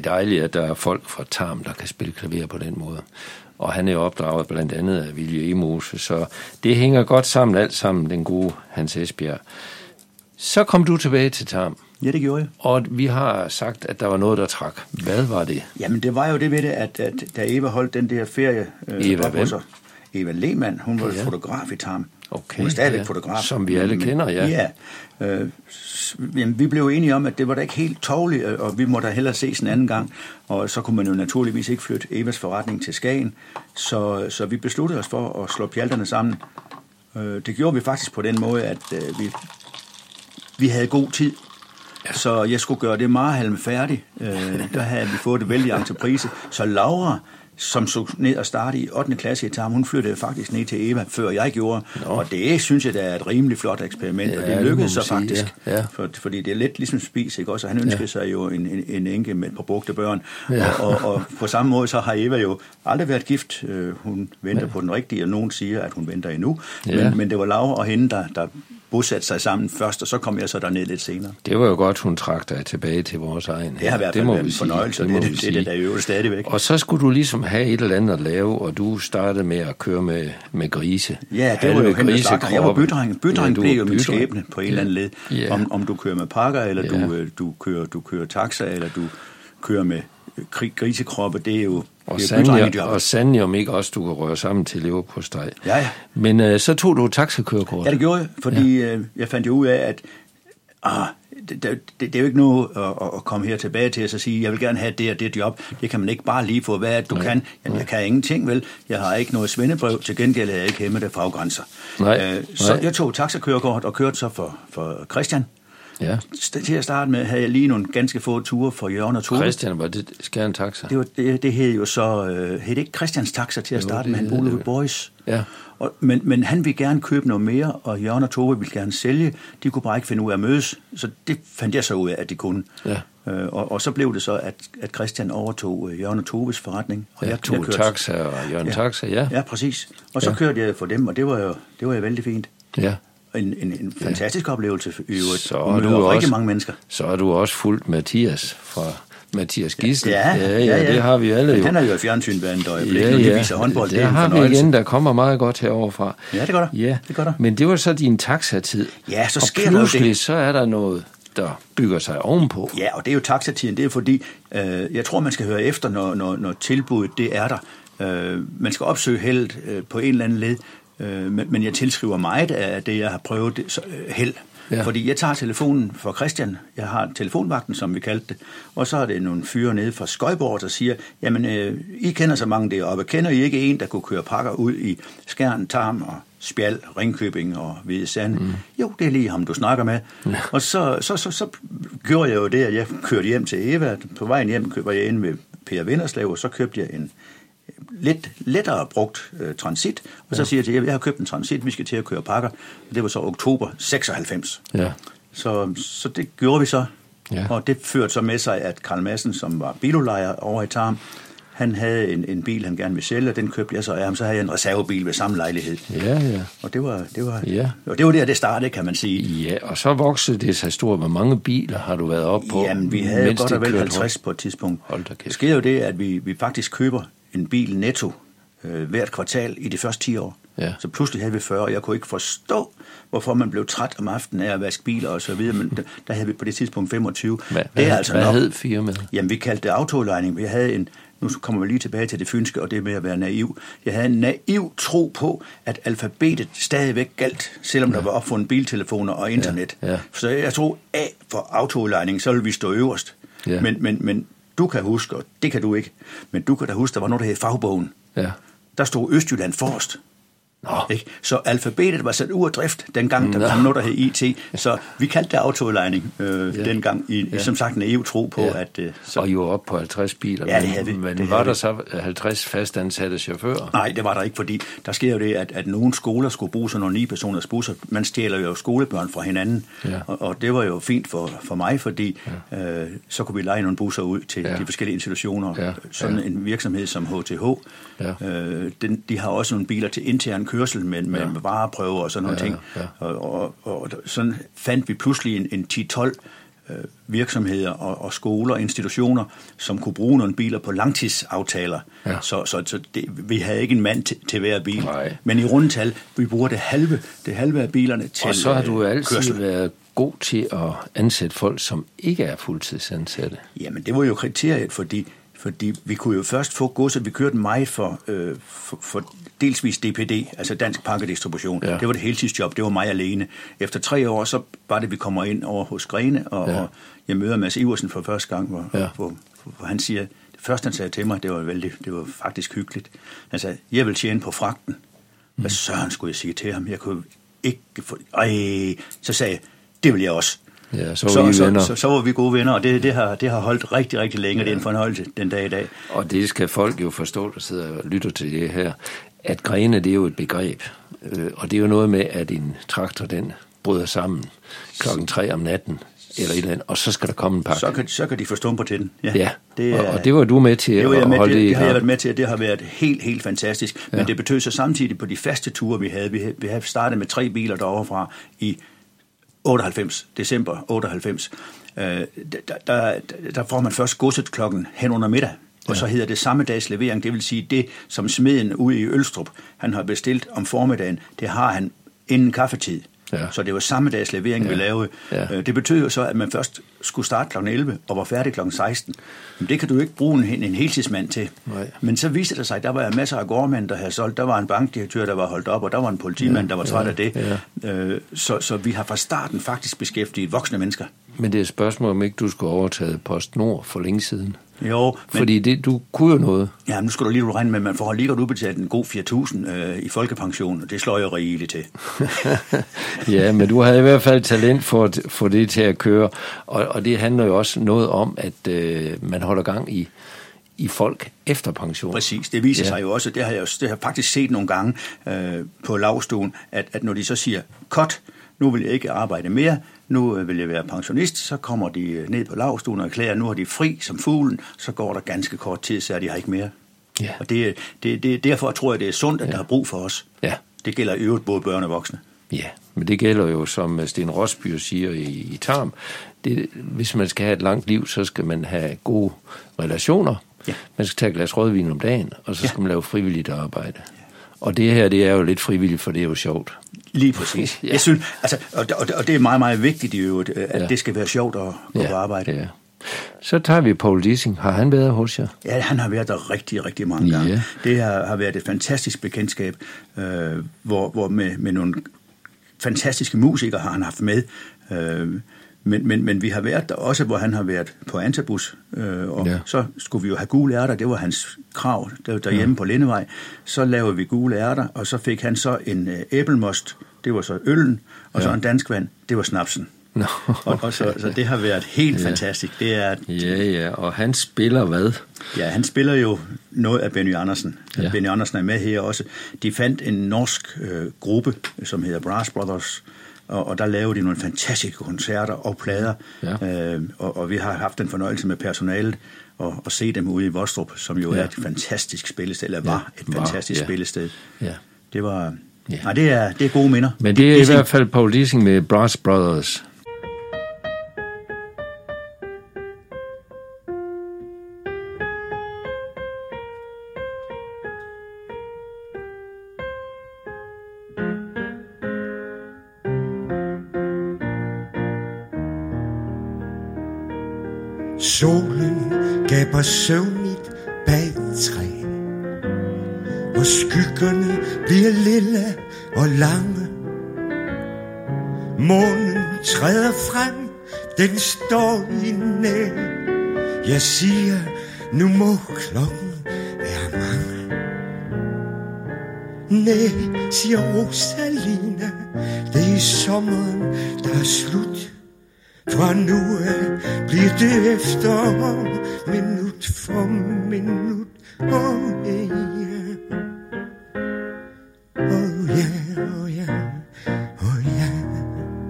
dejligt, at der er folk fra Tarm, der kan spille klaver på den måde. Og han er opdraget blandt andet af Vilje Emose, så det hænger godt sammen, alt sammen, den gode Hans Esbjerg. Så kom du tilbage til Tarm. Ja, det gjorde jeg. Og vi har sagt, at der var noget, der trak. Hvad var det? Jamen, det var jo det ved det, at, at da Eva holdt den der ferie... Øh, Eva hvem? Eva Lehmann, hun var ja. fotograf i Tarm. Okay, hun er stadigvæk ja. fotograf. Som vi alle kender, ja. Ja. Øh, jamen, vi blev enige om, at det var da ikke helt tårligt, og vi måtte hellere ses en anden gang. Og så kunne man jo naturligvis ikke flytte Evas forretning til Skagen. Så, så vi besluttede os for at slå pjalterne sammen. Øh, det gjorde vi faktisk på den måde, at øh, vi, vi havde god tid. Ja. Så jeg skulle gøre det Marhalm færdig. Øh, der havde vi fået det vældig entreprise. Så Laura, som så ned og startede i ottende klasse i Tarm, hun flyttede faktisk ned til Eva, før jeg gjorde. Nå. Og det synes jeg, det er et rimelig flot eksperiment, ja, og det lykkedes så faktisk. Ja. Ja. For, fordi det er lidt ligesom spis, ikke også? Og han ønskede ja. sig jo en, en, en enke med et par brugte børn. Ja. Og, og, og på samme måde, så har Eva jo aldrig været gift. Hun venter ja. på den rigtige, og nogen siger, at hun venter endnu. Ja. Men, men det var Laura og hende, der... der bosatte sig sammen først, og så kom jeg så derned lidt senere. Det var jo godt, hun trak dig tilbage til vores egen. Det har været, det været en fornøjelse, det, det, det, det, det er der jo stadigvæk. Og så skulle du ligesom have et eller andet at lave, og du startede med at køre med, med grise. Ja, det var jo hende starten. Jeg var bydreng. Bydreng ja, blev jo min skæbne på en ja. eller anden led. Ja. Om, om du kører med pakker, eller ja. du, du, kører, du kører taxa, eller du kører med grisekroppe, det er jo... Og sandelig, og sandelig om ikke også, du kan røre sammen til leverpostej. Ja, ja. Men øh, så tog du et taxakørekort. Ja, det gjorde jeg, fordi ja. øh, jeg fandt jo ud af, at ah, det, det, det er jo ikke noget at, at komme her tilbage til og så sige, jeg vil gerne have det og det job. Det kan man ikke bare lige få. Hvad er det, du Nej. kan? Jamen, jeg kan ingenting, vel? Jeg har ikke noget svendebrev. Til gengæld er jeg ikke hæmmet af faggrænser. Nej. Øh, så Nej. jeg tog taxakørekort og kørte så for, for Christian. Ja. Til at starte med havde jeg lige nogle ganske få ture for Jørgen og Tove. Christian, var det Skjern Taxa? Det, var, det, det hed jo så, øh, hed ikke Christians Taxa til at starte jo, med, han boede ved Boys. Ja. Og, men, men han ville gerne købe noget mere, og Jørgen og Tove ville gerne sælge. De kunne bare ikke finde ud af at mødes, så det fandt jeg så ud af, at de kunne. Ja. Øh, og, og så blev det så, at, at Christian overtog øh, Jørgen og Toves forretning. Og ja, jeg tog jeg Taxa og Jørgen ja. Taxa, ja. Ja, præcis. Og så ja. kørte jeg for dem, og det var jo, det var jo vældig fint. Ja. En, en, en fantastisk ja. oplevelse i øvrigt. Så er du også, rigtig mange mennesker. Så er du også fulgt Mathias fra Mathias Gidsel. Ja, ja, ja, ja, det har vi alle jo. Han er jo i fjernsyn hver andet øjeblik, ja, ja. De viser håndbold. Det, det har vi igen, der kommer meget godt heroverfra. Ja, det gør der. Ja. Det gør der. Men det var så din taxatid. Ja, så sker og pludselig det. så er der noget, der bygger sig ovenpå. Ja, og det er jo taxatiden. Det er fordi, øh, jeg tror, man skal høre efter, når, når, når tilbuddet det er der. Øh, man skal opsøge heldet øh, på en eller anden led. Men jeg tilskriver meget af det, jeg har prøvet held. Ja. Fordi jeg tager telefonen for Christian, jeg har telefonvagten, som vi kaldte det, og så er det nogle fyre nede fra Skøjborg, der siger, jamen, øh, I kender så mange deroppe, kender I ikke en, der kunne køre pakker ud i Skjern, Tarm og Spjald, Ringkøbing og Hvide Sande? Mm. Jo, det er lige ham, du snakker med. Ja. Og så, så, så, så gjorde jeg jo det, at jeg kørte hjem til Eva. På vejen hjem var jeg inde med Per Vinderslev, og så købte jeg en lidt lettere brugt øh, transit, og så ja. siger jeg til jer, jeg har købt en transit, vi skal til at køre pakker, og det var så oktober seksoghalvfems. Ja. Så, så det gjorde vi så, ja. Og det førte så med sig, at Karl Madsen, som var biludlejer over i Tarm, han havde en, en bil, han gerne ville sælge, og den købte jeg så af ham, så havde jeg en reservebil ved samme lejlighed. Ja, ja. Og det var, det var, ja. og det var der, det startede, kan man sige. Ja, og så voksede det sig stort. Hvor mange biler har du været op på? Jamen, vi havde godt og vel halvtreds på et tidspunkt. Det sker jo det, at vi, vi faktisk køber en bil netto øh, hvert kvartal i de første ti år. Ja. Så pludselig havde vi fyrre, og jeg kunne ikke forstå, hvorfor man blev træt om aftenen af at vaske biler og så videre, men der, der havde vi på det tidspunkt femogtyve. Hvad, det er altså hvad nok, hed firmaet? Jamen, vi kaldte det autolejning. Vi havde en, nu kommer vi lige tilbage til det fynske, og det med at være naiv. Jeg havde en naiv tro på, at alfabetet stadigvæk galt, selvom ja. der var opfundet biltelefoner og internet. Ja. Ja. Så jeg tror, A for autolejning, så ville vi stå øverst. Ja. Men, men, men du kan huske, og det kan du ikke, men du kan da huske, der var noget, der hed Fagbogen. Ja. Der stod Østjylland forrest. Ikke? Så alfabetet var sat ud af drift, dengang der Nå. kom noget, der hed I T. Så vi kaldte det autolejning øh, ja. dengang, i, ja. som sagt en E U-tro på. Ja. At, øh, så... Og I var oppe på halvtreds biler. Ja, det havde vi. Men det var der så halvtreds fastansatte chauffører? Nej, det var der ikke, fordi der sker jo det, at, at nogle skoler skulle bruge sådan nogle ni-personers busser. Man stjæler jo skolebørn fra hinanden, ja. og, og det var jo fint for, for mig, fordi ja. øh, så kunne vi leje nogle busser ud til ja. de forskellige institutioner. Ja. Sådan ja. en virksomhed som H T H, ja. øh, den, de har også nogle biler til intern kørsel med, med, ja. med vareprøver og sådan nogle ja, ting. Ja. Og, og, og sådan fandt vi pludselig en, en ti tolv virksomheder og, og skoler og institutioner, som kunne bruge nogle biler på langtidsaftaler. Ja. Så, så, så det, vi havde ikke en mand til, til hver bil. Nej. Men i rundtal, vi bruger det halve, det halve af bilerne til kørsel. Og så har du altid kørsel. været god til at ansætte folk, som ikke er fuldtidsansatte. Jamen, det var jo kriteriet, fordi, fordi vi kunne jo først få godset. Vi kørte meget for, øh, for, for delsvis D P D, altså Dansk Pakkedistribution. Ja. Det var det heltidsjob, det var mig alene. Efter tre år, så var det, vi kommer ind over hos Grene, og, ja. og jeg møder Mads Iversen for første gang, hvor, ja. hvor, hvor han siger, det første han sagde til mig, det var, vældig, det var faktisk hyggeligt. Han sagde, jeg vil tjene på fragten. Mm. Hvad søren skulle jeg sige til ham? Jeg kunne ikke få... Ej, så sagde jeg, det vil jeg også. Ja, så var, så, så, så, så var vi gode venner, og det, det, har, det har holdt rigtig, rigtig længe, ja. Det er en fornøjelse den dag i dag. Og det skal folk jo forstå, der sidder og lytter til det her, at Grene, det er jo et begreb, og det er jo noget med, at en traktor, den bryder sammen klokken tre om natten, eller et eller andet, og så skal der komme en pakke. Så kan, så kan de få stumper til den. Ja, ja. Det er, og, og det var du med til det at holde det i Det har jeg været med til, at det har været helt, helt fantastisk. Ja. Men det betød så samtidig på de faste ture, vi havde. Vi, vi havde startet med tre biler derovre fra i otteoghalvfems, december otteoghalvfems. Øh, der, der, der får man først godset klokken hen under middag. Og ja. Så hedder det samme dags levering, det vil sige det, som smeden ude i Ølstrup, han har bestilt om formiddagen, det har han inden kaffetid. Ja. Så det var samme dags levering, ja. vi lavede. Ja. Det betød jo så, at man først skulle starte klokken elleve og var færdig klokken seksten. Men det kan du ikke bruge en, en heltidsmand til. Nej. Men så viste det sig, at der var masser af gårdmænd, der havde solgt. Der var en bankdirektør, der var holdt op, og der var en politimand, ja. der var træt ja. af det. Ja. Så, så vi har fra starten faktisk beskæftiget voksne mennesker. Men det er et spørgsmål, om ikke du skulle overtage PostNord for længe siden. Jo, men, fordi det, du kunne jo noget. Ja, nu skal du lige regne med, at man får lige godt udbetalt en god fire tusind øh, i folkepension, og det slår jeg rigeligt til. Ja, men du havde i hvert fald talent for at få det til at køre, og, og det handler jo også noget om, at øh, man holder gang i, i folk efter pension. Præcis, det viser ja. sig jo også, det har jeg, det har jeg faktisk set nogle gange øh, på lavstuen, at, at når de så siger, cut, nu vil jeg ikke arbejde mere, nu vil jeg være pensionist, så kommer de ned på lavstuen og erklærer, nu har de fri som fuglen, så går der ganske kort tid, så er de har ikke mere. Ja. Og det, det, det, derfor tror jeg, det er sundt, at ja. der er brug for os. Ja. Det gælder i øvrigt både børn og voksne. Ja, men det gælder jo, som Sten Rosby siger i, i Tarm, det, hvis man skal have et langt liv, så skal man have gode relationer. Ja. Man skal tage et glas rødvin om dagen, og så skal ja. man lave frivilligt arbejde. Ja. Og det her, det er jo lidt frivilligt, for det er jo sjovt. Lige præcis. Ja. Jeg synes, altså, og, og det er meget, meget vigtigt i øvrigt, at ja. det skal være sjovt at gå ja. på arbejde. Ja. Så tager vi Poul Dissing. Har han været hos jer? Ja, han har været der rigtig, rigtig mange gange. Ja. Det har, har været et fantastisk bekendtskab, øh, hvor, hvor med, med nogle fantastiske musikere har han haft med. Øh, men, men, men vi har været der også, hvor han har været på Antabus, øh, og ja. så skulle vi jo have gule ærter, det var hans krav, der, derhjemme ja. på Lindevej. Så lavede vi gule ærter, og så fik han så en øh, æblemost, det var så øllen, og ja. så en danskvand, det var snapsen. No, okay. og, og så, så det har været helt ja. fantastisk. Det er, ja, ja, og han spiller hvad? Ja, han spiller jo noget af Benny Andersen. Ja. Benny Andersen er med her også. De fandt en norsk øh, gruppe, som hedder Brass Brothers, og, og der lavede de nogle fantastiske koncerter og plader, ja. øh, og, og vi har haft en fornøjelse med personalet og, og se dem ude i Vostrup, som jo ja. er et fantastisk spillested, eller var ja. et var, fantastisk ja. spillested. Ja. Det var... Ja. Nej, det er, det er gode minder. Men det er Dissing. I hvert fald Poul Dissing med Brass Brothers. Solen gaber søvnigt bag et træ, og skyggerne bliver lille og lange. Månen træder frem, den står i næ. Jeg siger, nu må klokken være mange. Næ, siger Rosalina, det er sommeren, der er slut. Fra nu af bliver det efter minut for minut. Oh yeah, oh yeah, oh yeah, oh yeah.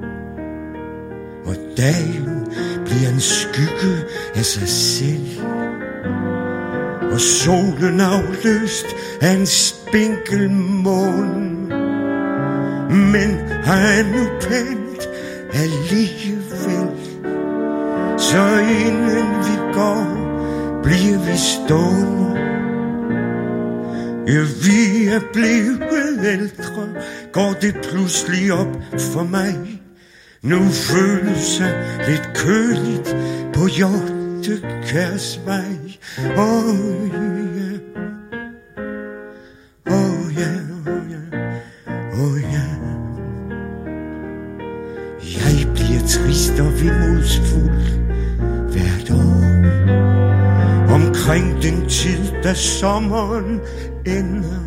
Og dagen bliver en skygge af sig selv, og solen afløst af en spinkel måne. Men han nu pænt alligevel. så inden vi går, bliver vi stående. Ja, vi er blevet ældre, går det pludselig op for mig. Nu føles det lidt køligt på Hjortekærsvej. Åh oh, ja, åh ja, åh ja, åh ja. Jeg bliver trist og vemodsfuld hvert år. Omkring den tid, da sommeren ender.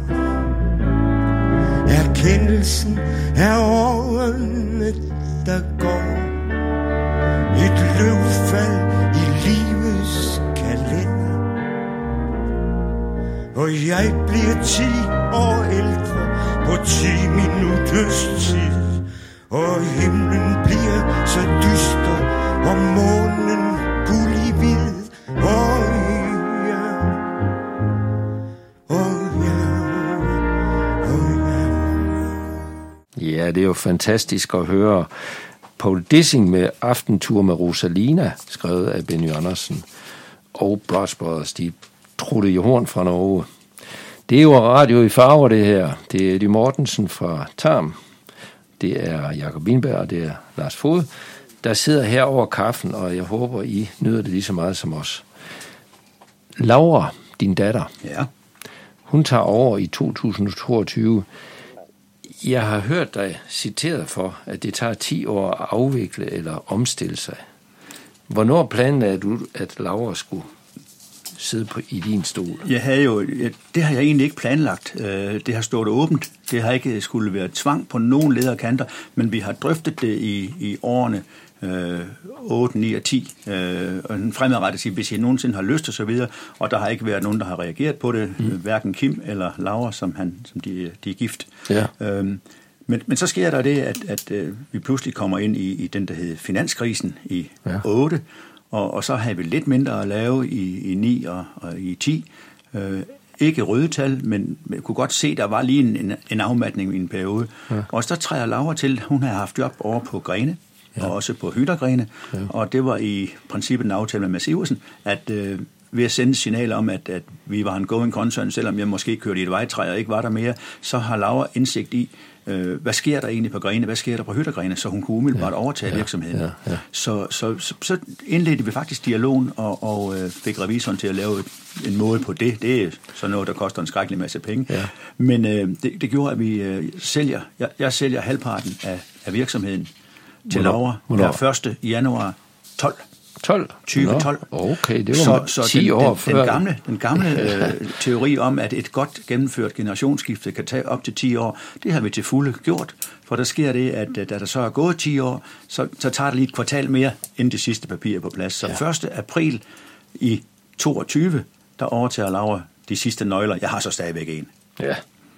Erkendelsen af årene, der går. Et løvfald i livets kalender. Og jeg bliver ti år ældre på ti minutters tid. Og himlen bliver så dyster, og månen gullig hvid. Og ja, og ja, og ja. Ja, det er jo fantastisk at høre Poul Dissing med Aftentur med Rosalina, skrevet af Benny Andersen, og Blues Brothers, de Trude Johorn fra Norge. Det er jo radio i farver, det her. Det er Eddie Mortensen fra Tarm, det er Jakob Wienberg, og det er Lars Fod, der sidder her over kaffen, og jeg håber, I nyder det lige så meget som os. Laura, din datter, ja. Hun tager over i to tusind og toogtyve. Jeg har hørt dig citeret for, at det tager ti år at afvikle eller omstille sig. Hvornår planlagde du, at Laura skulle sidde på, i din stol? Jeg havde jo, det har jeg egentlig ikke planlagt. Det har stået åbent. Det har ikke skulle være tvang på nogen lederkanter, men vi har drøftet det i, i årene øh, otte, ni og ti. Øh, og fremadrettet sige, hvis I nogensinde har lyst og så videre, og der har ikke været nogen, der har reageret på det, mm. hverken Kim eller Laura, som, han, som de, de er gift. Ja. Øhm, men, men så sker der det, at, at øh, vi pludselig kommer ind i, i den, der hedder finanskrisen i ja. otte, og, og så har vi lidt mindre at lave i, i ni og, og i ti. Øh, ikke røde tal, men jeg kunne godt se, at der var lige en, en, en afmatning i en periode. Ja. Og så træder Laura til, hun har haft job over på Grene, ja. og også på Hyttergrene, ja. og det var i princippet en aftale med Mads Iversen, at øh, ved at sende signaler om, at, at vi var en going concern, selvom jeg måske kørte i et vejtræ og ikke var der mere, så har Laura indsigt i, øh, hvad sker der egentlig på Grene, hvad sker der på Hyttergrene, så hun kunne umiddelbart ja. overtage ja. virksomheden. Ja. Ja. Så, så, så, så indledte vi faktisk dialogen og, og øh, fik revisoren til at lave et, en måde på det. Det er så noget, der koster en skrækkelig masse penge. Ja. Men øh, det, det gjorde, at vi øh, sælger, jeg, jeg sælger halvparten af, af virksomheden til Laura per første januar tolv. tolv? tyve tolv. Okay, det var så, så ti den, år den, før. Den gamle, den gamle øh, teori om, at et godt gennemført generationsskifte kan tage op til ti år, det har vi til fulde gjort. For der sker det, at da der så er gået ti år, så, så tager det lige et kvartal mere, inden det sidste papir er på plads. Så ja. første april i toogtyve, der overtager Laura de sidste nøgler. Jeg har så stadigvæk en. Ja.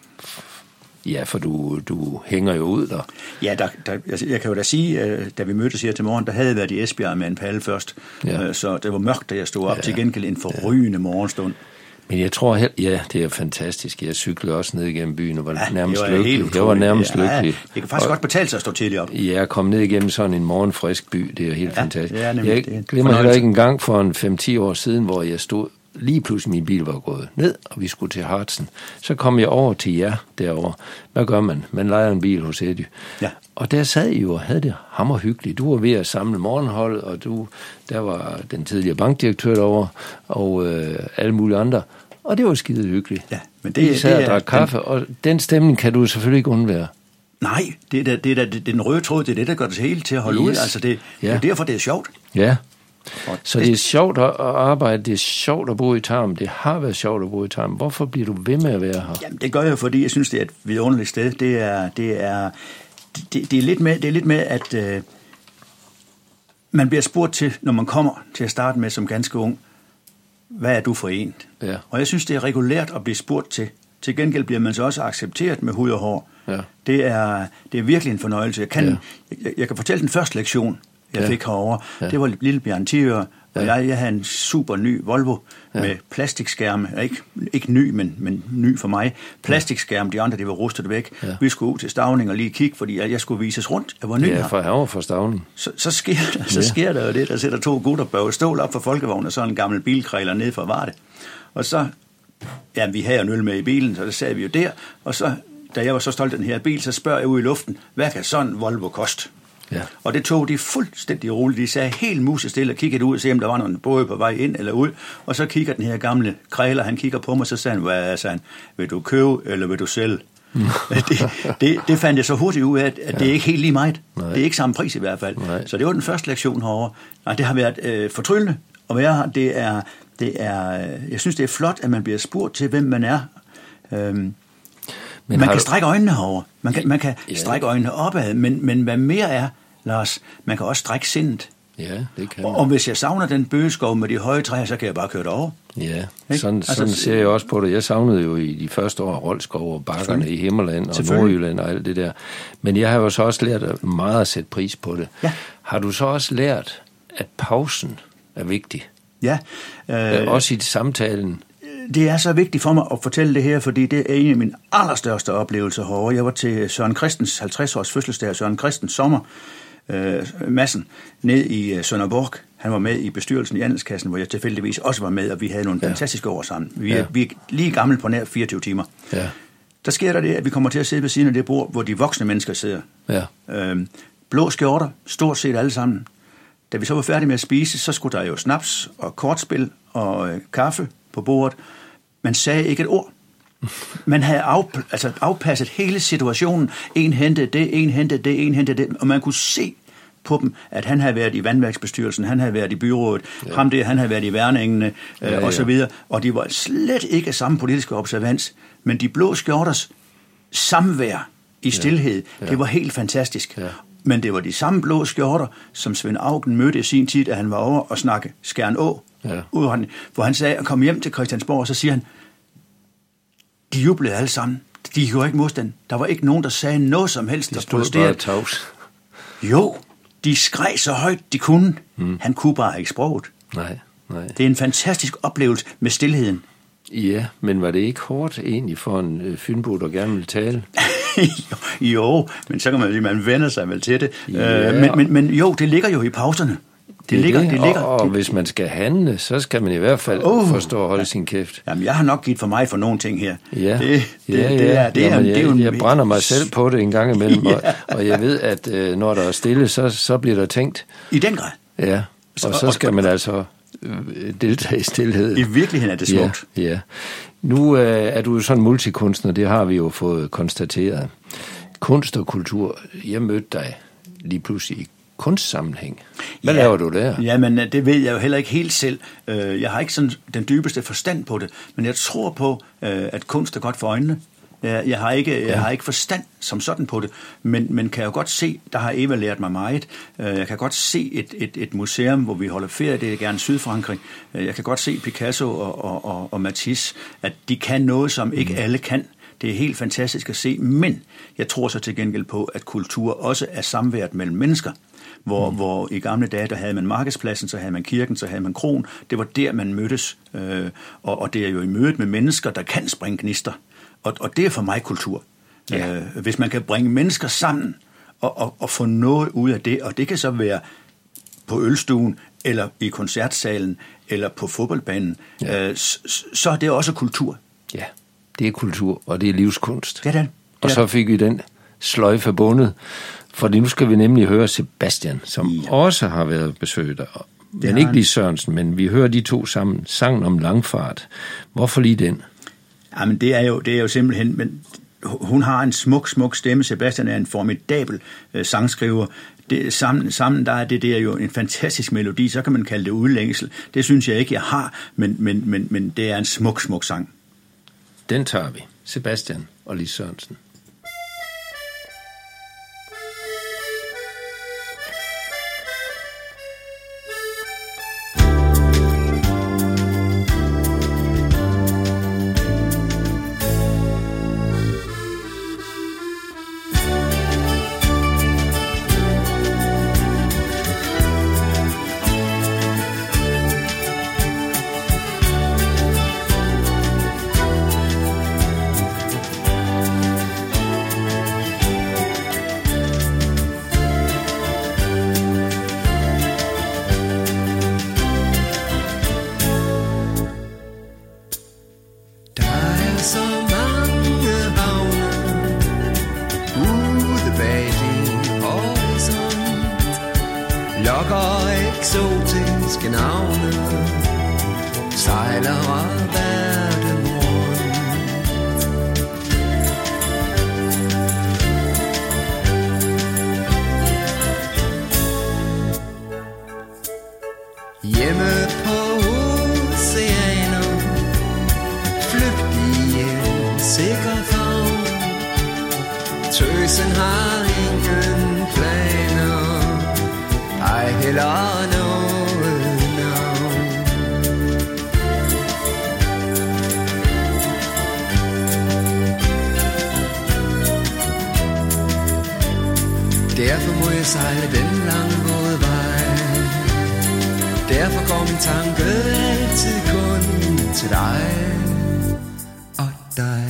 Ja, for du, du hænger jo ud der. Ja, der, der, jeg kan jo da sige, da vi mødtes her til morgen, der havde været i Esbjerg med en palle først, ja. så det var mørkt, da jeg stod op. Ja. Til gengæld en forrygende ja. morgenstund. Men jeg tror, ja, det er fantastisk. Jeg cyklede også ned igennem byen og var ja, nærmest lykkelig. Jeg var nærmest ja, lykkelig. Det kan faktisk og, godt betale sig at stå tidligt op. Ja, jeg kom ned igennem sådan en morgenfrisk by. Det er helt ja, fantastisk. Ja, nemlig, jeg glemmer heller ikke en gang for en fem til ti år siden, hvor jeg stod lige pludselig min bil var gået ned, og vi skulle til Hartsen. Så kom jeg over til jer derovre. Hvad gør man? Man lejer en bil hos Eddie. Ja. Og der sad I jo og havde det hammerhyggeligt. Du var ved at samle morgenhold, og du, der var den tidligere bankdirektør derovre, og øh, alle mulige andre. Og det var skide hyggeligt. Ja, men det, I sad det er, og drak kaffe, den, og den stemning kan du selvfølgelig ikke undvære. Nej, det er, da, det er da, det er den røde tråd, det er det, der gør det hele til at holde yes. ud. Altså det, ja. det er derfor, det er sjovt. Ja. Så det er sjovt at arbejde, det er sjovt at bo i Tarm, det har været sjovt at bo i Tarm. Hvorfor bliver du ved med at være her? Jamen, det gør jeg, fordi jeg synes, det er et vidunderligt sted. Det er, det er, det, det er, lidt, med, det er lidt med, at øh, man bliver spurgt til, når man kommer til at starte med som ganske ung, hvad er du for en? Ja. Og jeg synes, det er regulært at blive spurgt til. Til gengæld bliver man så også accepteret med hud og hår. Ja. Det, er, det er virkelig en fornøjelse. Jeg kan, ja. jeg, jeg kan fortælle den første lektion, jeg ja. fik herovre. Ja. Det var Lille Bjørn Tiør Ja. Og jeg, jeg havde en super ny Volvo ja. med plastikskærme. Ikke, ikke ny, men, men ny for mig. Plastikskærme, de andre, de var rustet væk. Ja. Vi skulle ud til Stauning og lige kigge, fordi jeg skulle vises rundt. Jeg var ny ja, her. for jeg var for Stauning. Så, så, sker, så ja. sker der jo det, der sætter to gutter bag stål op for folkevognen, og så en gammel bilkrejler ned for Varde. Og så, ja, vi havde en øl med i bilen, så det sagde vi jo der. Og så, da jeg var så stolt af den her bil, så spørger jeg ud i luften, hvad kan sådan en Volvo koste? Ja. Og det tog de fuldstændig roligt. De sagde helt musestille og kiggede ud og se, om der var nogen både på vej ind eller ud. Og så kigger den her gamle krejler, han kigger på mig, så sagde han, hvad sagde han, vil du købe eller vil du sælge? det, det, det fandt jeg så hurtigt ud af, at, at ja. det er ikke helt lige meget. Nej. Det er ikke samme pris i hvert fald. Nej. Så det var den første lektion herovre. Nej, det har været øh, fortryllende at være her. Det er, det er, jeg synes, det er flot, at man bliver spurgt til, hvem man er. Øhm, Men man kan du... strække øjnene herover. Man kan, man kan ja. strække øjnene opad, men, men hvad mere er, Lars, man kan også strække sindet. Ja, det kan og, og hvis jeg savner den bøgeskov med de høje træer, så kan jeg bare køre derover. Ja, sådan, altså, sådan ser jeg også på det. Jeg savnede jo i de første år Roldskov og bakkerne i Himmerland og Nordjylland og alt det der. Men jeg har jo så også lært meget at sætte pris på det. Ja. Har du så også lært, at pausen er vigtig? Ja. Øh, også i samtalen. Det er så vigtigt for mig at fortælle det her, fordi det er en af mine allerstørste oplevelser herovre. Jeg var til Søren Christens halvtreds års fødselsdag, Søren Christens sommer, øh, Madsen, ned i Sønderborg. Han var med i bestyrelsen i Andelskassen, hvor jeg tilfældigvis også var med, og vi havde nogle ja. fantastiske år sammen. Vi er, ja. vi er lige gamle på nær fireogtyve timer. Ja. Der sker der det, at vi kommer til at sidde ved siden af det bord, hvor de voksne mennesker sidder. Ja. Øh, blå skjorter, stort set alle sammen. Da vi så var færdige med at spise, så skulle der jo snaps og kortspil og øh, kaffe på bordet. Man sagde ikke et ord. Man havde af, altså afpasset hele situationen. En hentede det, en hentede det, en hentede det. Og man kunne se på dem, at han havde været i vandværksbestyrelsen, han havde været i byrådet, ja. ham der, han havde været i værningene, øh, ja, ja. og så videre. Og de var slet ikke samme politiske observans. Men de blå skjorters samvær i stilhed, ja. Ja. det var helt fantastisk. Ja. Men det var de samme blå skjorter, som Svend Auken mødte i sin tid, da han var over og snakke Skjern Å. Ja. Hvor han sagde at komme hjem til Christiansborg, og så siger han, de jublede alle sammen. De gjorde ikke modstand. Der var ikke nogen, der sagde noget som helst. De stod bare tavs. Jo, de skreg så højt, de kunne. Hmm. Han kunne bare ikke sproget. Nej, nej. Det er en fantastisk oplevelse med stilheden. Ja, men var det ikke hårdt egentlig for en øh, fynbo, der gerne ville tale? Jo, men så kan man sige, man vender sig vel til det. Ja. Øh, men, men, men jo, det ligger jo i pauserne. Det, det ligger, det. det ligger. Og, og det. hvis man skal handle, så skal man i hvert fald oh, forstå at holde ja. sin kæft. Jamen, jeg har nok givet for mig for nogle ting her. Ja, det, det, ja, ja. Det er, det Jamen, er, jeg, det er jo jeg brænder mig selv på det en gang imellem, ja. og, og jeg ved, at øh, når der er stille, så, så bliver der tænkt. I den grad. Ja, og så, så skal man altså øh, deltage i stillhed. I virkeligheden er det smukt. Ja, ja. Nu øh, er du jo sådan multikunstner, det har vi jo fået konstateret. Kunst og kultur, jeg mødte dig lige pludselig i kunstsammenhæng. Hvad ja, laver du der? Jamen, det ved jeg jo heller ikke helt selv. Jeg har ikke sådan den dybeste forstand på det, men jeg tror på, at kunst er godt for øjnene. Jeg har ikke, jeg har ikke forstand som sådan på det, men, men kan jo godt se, der har Eva lært mig meget. Jeg kan godt se et, et, et museum, hvor vi holder ferie, det er gerne Sydfrankrig. Jeg kan godt se Picasso og, og, og, og Matisse, at de kan noget, som ikke mm. alle kan. Det er helt fantastisk at se, men jeg tror så til gengæld på, at kultur også er samværet mellem mennesker. Hvor, mm. hvor i gamle dage, der havde man markedspladsen, så havde man kirken, så havde man kron. Det var der, man mødtes. Øh, og, og det er jo i mødet med mennesker, der kan springe gnister. Og, og det er for mig kultur. Ja. Øh, hvis man kan bringe mennesker sammen og, og, og få noget ud af det, og det kan så være på ølstuen, eller i koncertsalen, eller på fodboldbanen, ja. øh, så, så er det også kultur. Ja, det er kultur, og det er livskunst. Det er den. Det og så fik vi den sløjfe bundet, fordi nu skal vi nemlig høre Sebastian, som ja. også har været besøgt, men ikke lige Sørensen, men vi hører de to sammen, sangen om langfart. Hvorfor lige den? Jamen det er jo, det er jo simpelthen, men hun har en smuk, smuk stemme. Sebastian er en formidabel øh, sangskriver. Det, sammen, sammen der er det, det er jo en fantastisk melodi, så kan man kalde det udlængsel. Det synes jeg ikke, jeg har, men, men, men, men det er en smuk, smuk sang. Den tager vi. Sebastian og Lis Sørensen. så mange havne ude bag din horisont, lokker eksotiske navne, sejler verden rundt. Hjemme på oceaner, flygt i en sikker favn. Tøsen har ingen planer, ej heller noget navn. Derfor må jeg sejle den lange våde vej. Derfor går min tanke altid kun til dig og dig.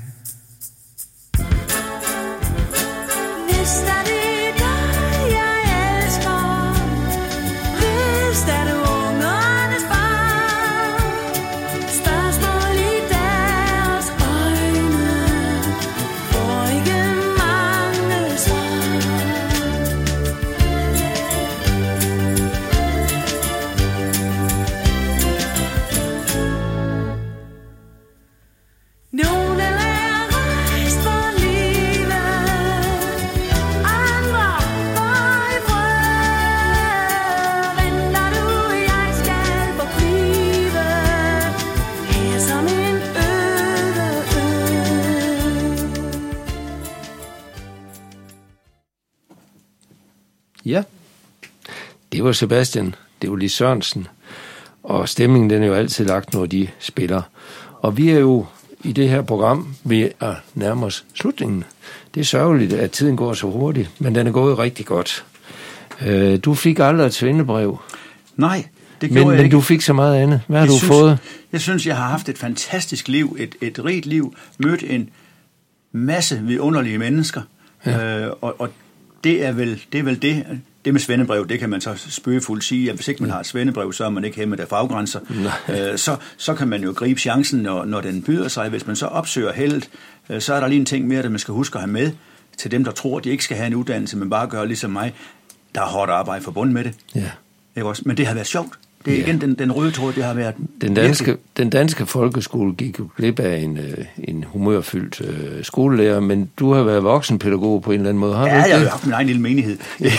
Hvis er det dig, jeg elsker, hvis er det ungernes far, spørgsmål i deres øjne, får ikke mange svar. Nogle er rejst for livet, andre går i fred. Venter du, jeg skal forblive her som en øde ø. Ja, det var Sebastian, det var Lis Sørensen, og stemningen den er jo altid lagt, når de spiller. Og vi er jo i det her program ved at nærme os slutningen. Det er sørgeligt, at tiden går så hurtigt, men den er gået rigtig godt. Øh, du fik aldrig et svendebrev, Nej, det gjorde men, jeg men ikke. du fik så meget andet. Hvad har Jeg du synes, fået? Jeg synes, jeg har haft et fantastisk liv, et, et rigt liv, mødt en masse vidunderlige mennesker, Ja. øh, og, og det er vel det, er vel det. Det med svendebrev, det kan man så spøgefuldt sige, at hvis ikke man har et svendebrev, så er man ikke hæmmet af faggrænser. Øh, så, så kan man jo gribe chancen, når, når den byder sig. Hvis man så opsøger heldet, øh, så er der lige en ting mere, det man skal huske at have med til dem, der tror, de ikke skal have en uddannelse, men bare gøre ligesom mig. Der er hårdt arbejde forbundet med det. Ja. Ikke også? Men det har været sjovt. Det er Ja. igen den, den røde tråd, det har været Den danske, den danske folkeskole gik jo glip af en, øh, en humørfyldt øh, skolelærer, men du har været voksenpædagog på en eller anden måde, har du Ja, ikke jeg har det? jo haft min egen lille menighed,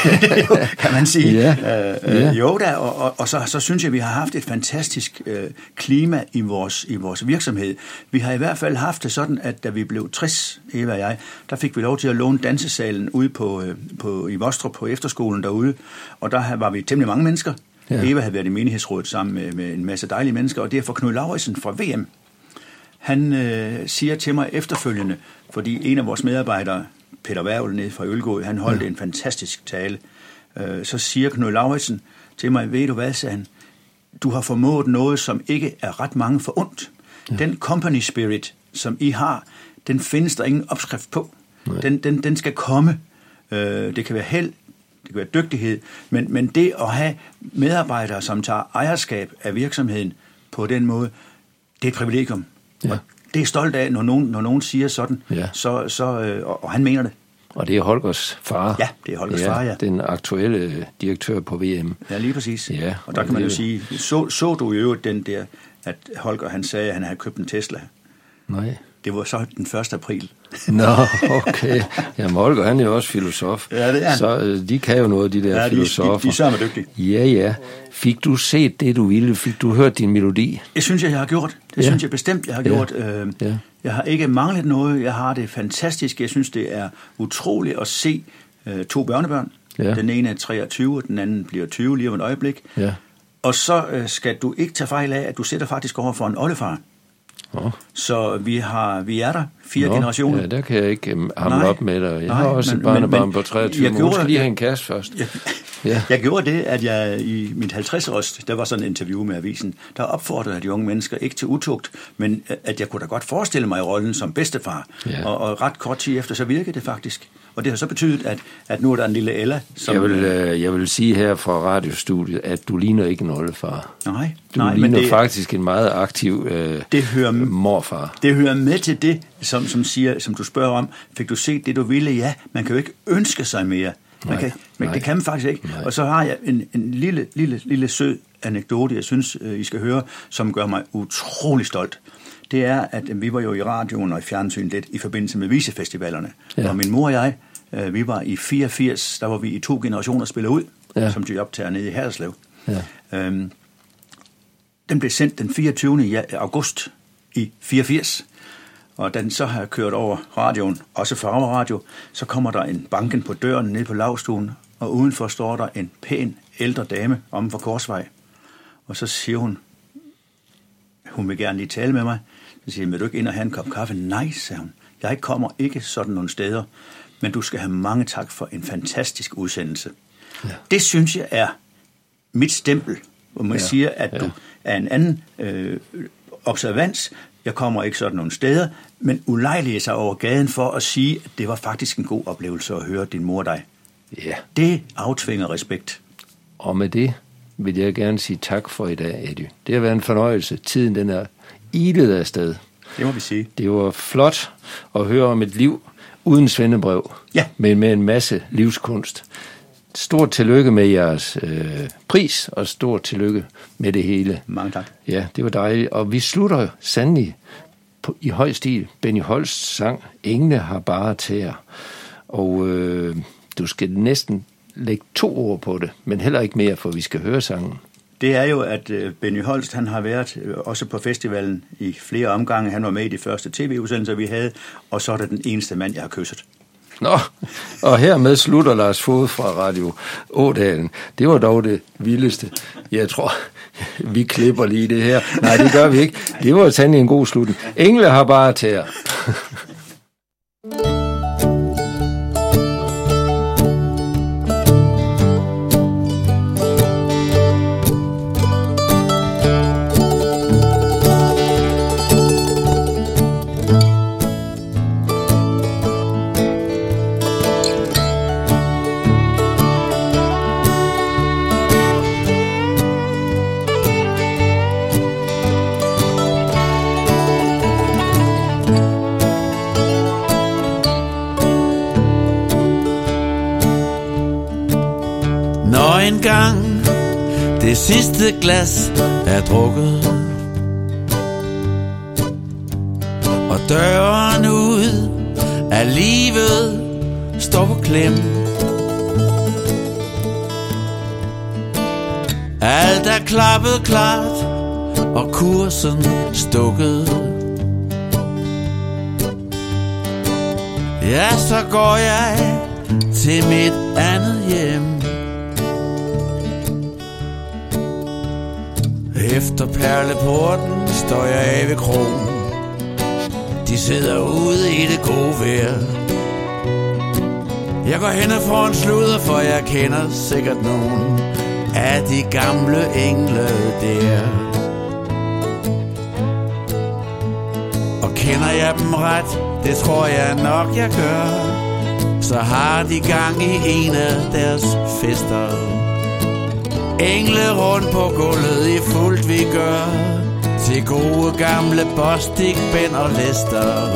kan man sige. Ja. Øh, øh, Ja. Jo da, og, og, og så, så synes jeg, vi har haft et fantastisk øh, klima i vores, i vores virksomhed. Vi har i hvert fald haft det sådan, at da vi blev tres, Eva og jeg, der fik vi lov til at låne dansesalen ude på, øh, på, i Vostrup på efterskolen derude, og der var vi temmelig mange mennesker. Ja. Eva havde været i menighedsrådet sammen med, med en masse dejlige mennesker, og det er for Knud Lauritsen fra V M. Han øh, siger til mig efterfølgende, fordi en af vores medarbejdere, Peter Værvel nede fra Ølgod, han holdt ja. en fantastisk tale. Øh, så siger Knud Lauritsen til mig, ved du hvad, sagde han, du har formået noget, som ikke er ret mange forundt. Ja. Den company spirit, som I har, den findes der ingen opskrift på. Den, den, den skal komme. Øh, det kan være held, det kan være dygtighed, men, men det at have medarbejdere, som tager ejerskab af virksomheden på den måde, det er et privilegium. Ja. Og det er jeg stolt af, når nogen, når nogen siger sådan, Ja. så, så, øh, og, og han mener det. Og det er Holgers far. Ja, det er Holgers far, ja. Den aktuelle direktør på V M. Ja, lige præcis. Ja, og der og kan man jo det- sige, så, så du jo den der, at Holger han sagde, at han havde købt en Tesla. Nej. Det var så den første april. Nå, okay. Jamen, Holger, han er jo også filosof. Ja, det er han. Så øh, de kan jo noget, de der Ja, de, de, filosofer. de er sørme dygtige. Ja, ja. Fik du set det, du ville? Fik du hørt din melodi? Jeg synes, jeg har gjort. Det Ja. synes jeg bestemt, jeg har Ja. gjort. Øh, Ja. Jeg har ikke manglet noget. Jeg har det fantastisk. Jeg synes, det er utroligt at se øh, to børnebørn. Ja. Den ene er treogtyve, og den anden bliver tyve lige om et øjeblik. Ja. Og så øh, skal du ikke tage fejl af, at du sætter faktisk over for en oldefar. Nå. Så vi, har, vi er der, fire Nå, generationer. Ja, der kan jeg ikke um, hamle Nej. op med dig. Jeg Nej, har også men- et barnebarn men- på men treogtyve, jeg men hun gjorde- skal lige jeg- have en kæreste først. Jeg, Ja. Jeg gjorde det, at jeg i mit halvtreds-års, der var sådan en interview med avisen, der opfordrede jeg de unge mennesker ikke til utugt, men at jeg kunne da godt forestille mig i rollen som bedstefar. Ja. Og, og ret kort tid efter, så virkede det faktisk. Og det har så betydet, at, at nu er der en lille Ella, som... Jeg vil, øh, jeg vil sige her fra radiostudiet, at du ligner ikke en oldefar. Nej, Du nej, ligner men det, faktisk en meget aktiv øh, det hører, morfar. Det hører med til det, som, som, siger, som du spørger om. Fik du set det, du ville? Ja, man kan jo ikke ønske sig mere. Man Nej, kan, men nej. det kan man faktisk ikke. Nej. Og så har jeg en, en lille, lille, lille sød anekdote, jeg synes, I skal høre, som gør mig utrolig stolt. Det er, at vi var jo i radioen og i fjernsynet lidt i forbindelse med visefestivalerne. Ja. Og min mor og jeg, vi var i fireogfirs, der var vi i to generationer spiller ud, Ja. som de optager nede i Haderslev. Ja. Øhm, den blev sendt den fireogtyvende august i fireogfirs. Og da den så har kørt over radioen, også farveradio, så kommer der en banken på døren ned på lavstuen, og udenfor står der en pæn ældre dame om for Korsvej. Og så siger hun, hun vil gerne lige tale med mig. Så siger jeg, vil du ikke ind og have en kop kaffe? Nej, siger hun. Jeg kommer ikke sådan nogle steder, men du skal have mange tak for en fantastisk udsendelse. Ja. Det synes jeg er mit stempel, hvor man ja. siger, at du er en anden øh, observans. Jeg kommer ikke sådan nogle steder, men ulejlige sig over gaden for at sige, at det var faktisk en god oplevelse at høre din mor dig. Ja. Det aftvinger respekt. Og med det vil jeg gerne sige tak for i dag, Eddie. Det har været en fornøjelse. Tiden den er ilet afsted. Det må vi sige. Det var flot at høre om et liv uden svendebrev, Ja. men med en masse livskunst. Stort tillykke med jeres øh, pris, og stort tillykke med det hele. Mange tak. Ja, det var dejligt. Og vi slutter sandelig på, i høj stil. Benny Holsts sang, Engle har bare tæer. Og øh, du skal næsten lægge to ord på det, men heller ikke mere, for vi skal høre sangen. Det er jo, at Benny Holst, han har været også på festivalen i flere omgange. Han var med i de første tv-udsendelser, vi havde, og så er det den eneste mand, jeg har kysset. Nå, og hermed slutter Lars Fod fra Radio Ådalen. Det var dog det vildeste. Jeg tror, vi klipper lige det her. Nej, det gør vi ikke. Det var sandelig en god slutning. Engle har bare tæer. Gang det sidste glas er drukket, og døren ud af livet står på klem. Alt er klappet klart, og kursen stukket. Ja, så går jeg til mit andet hjem. Efter perleporten står jeg af ved krogen. De sidder ude i det gode vejr. Jeg går hen og får en sludder, for jeg kender sikkert nogen af de gamle engle der. Og kender jeg dem ret, det tror jeg nok jeg gør, så har de gang i en af deres fester. Engle rundt på gulvet i fuldt vi gør, til gode gamle Bostik, Ben og Lester.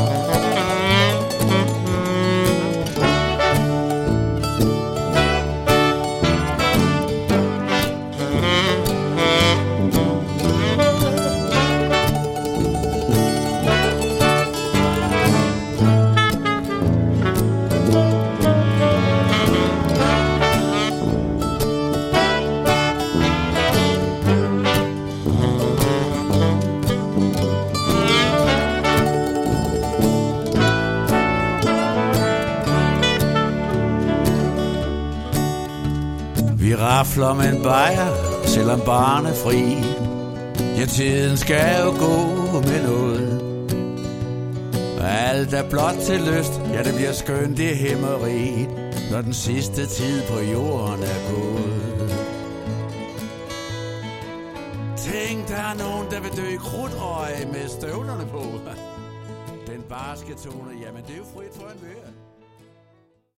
Rafler med en bajer, selvom barn er fri. Ja, tiden skal jo gå med noget. Og alt er blot til lyst, ja, det bliver skønt i himmeriget, når den sidste tid på jorden er gået. Tænk, der er nogen, der vil dø i krudtrøg med støvlerne på. Den barske tone, jamen det er jo frit for en vær.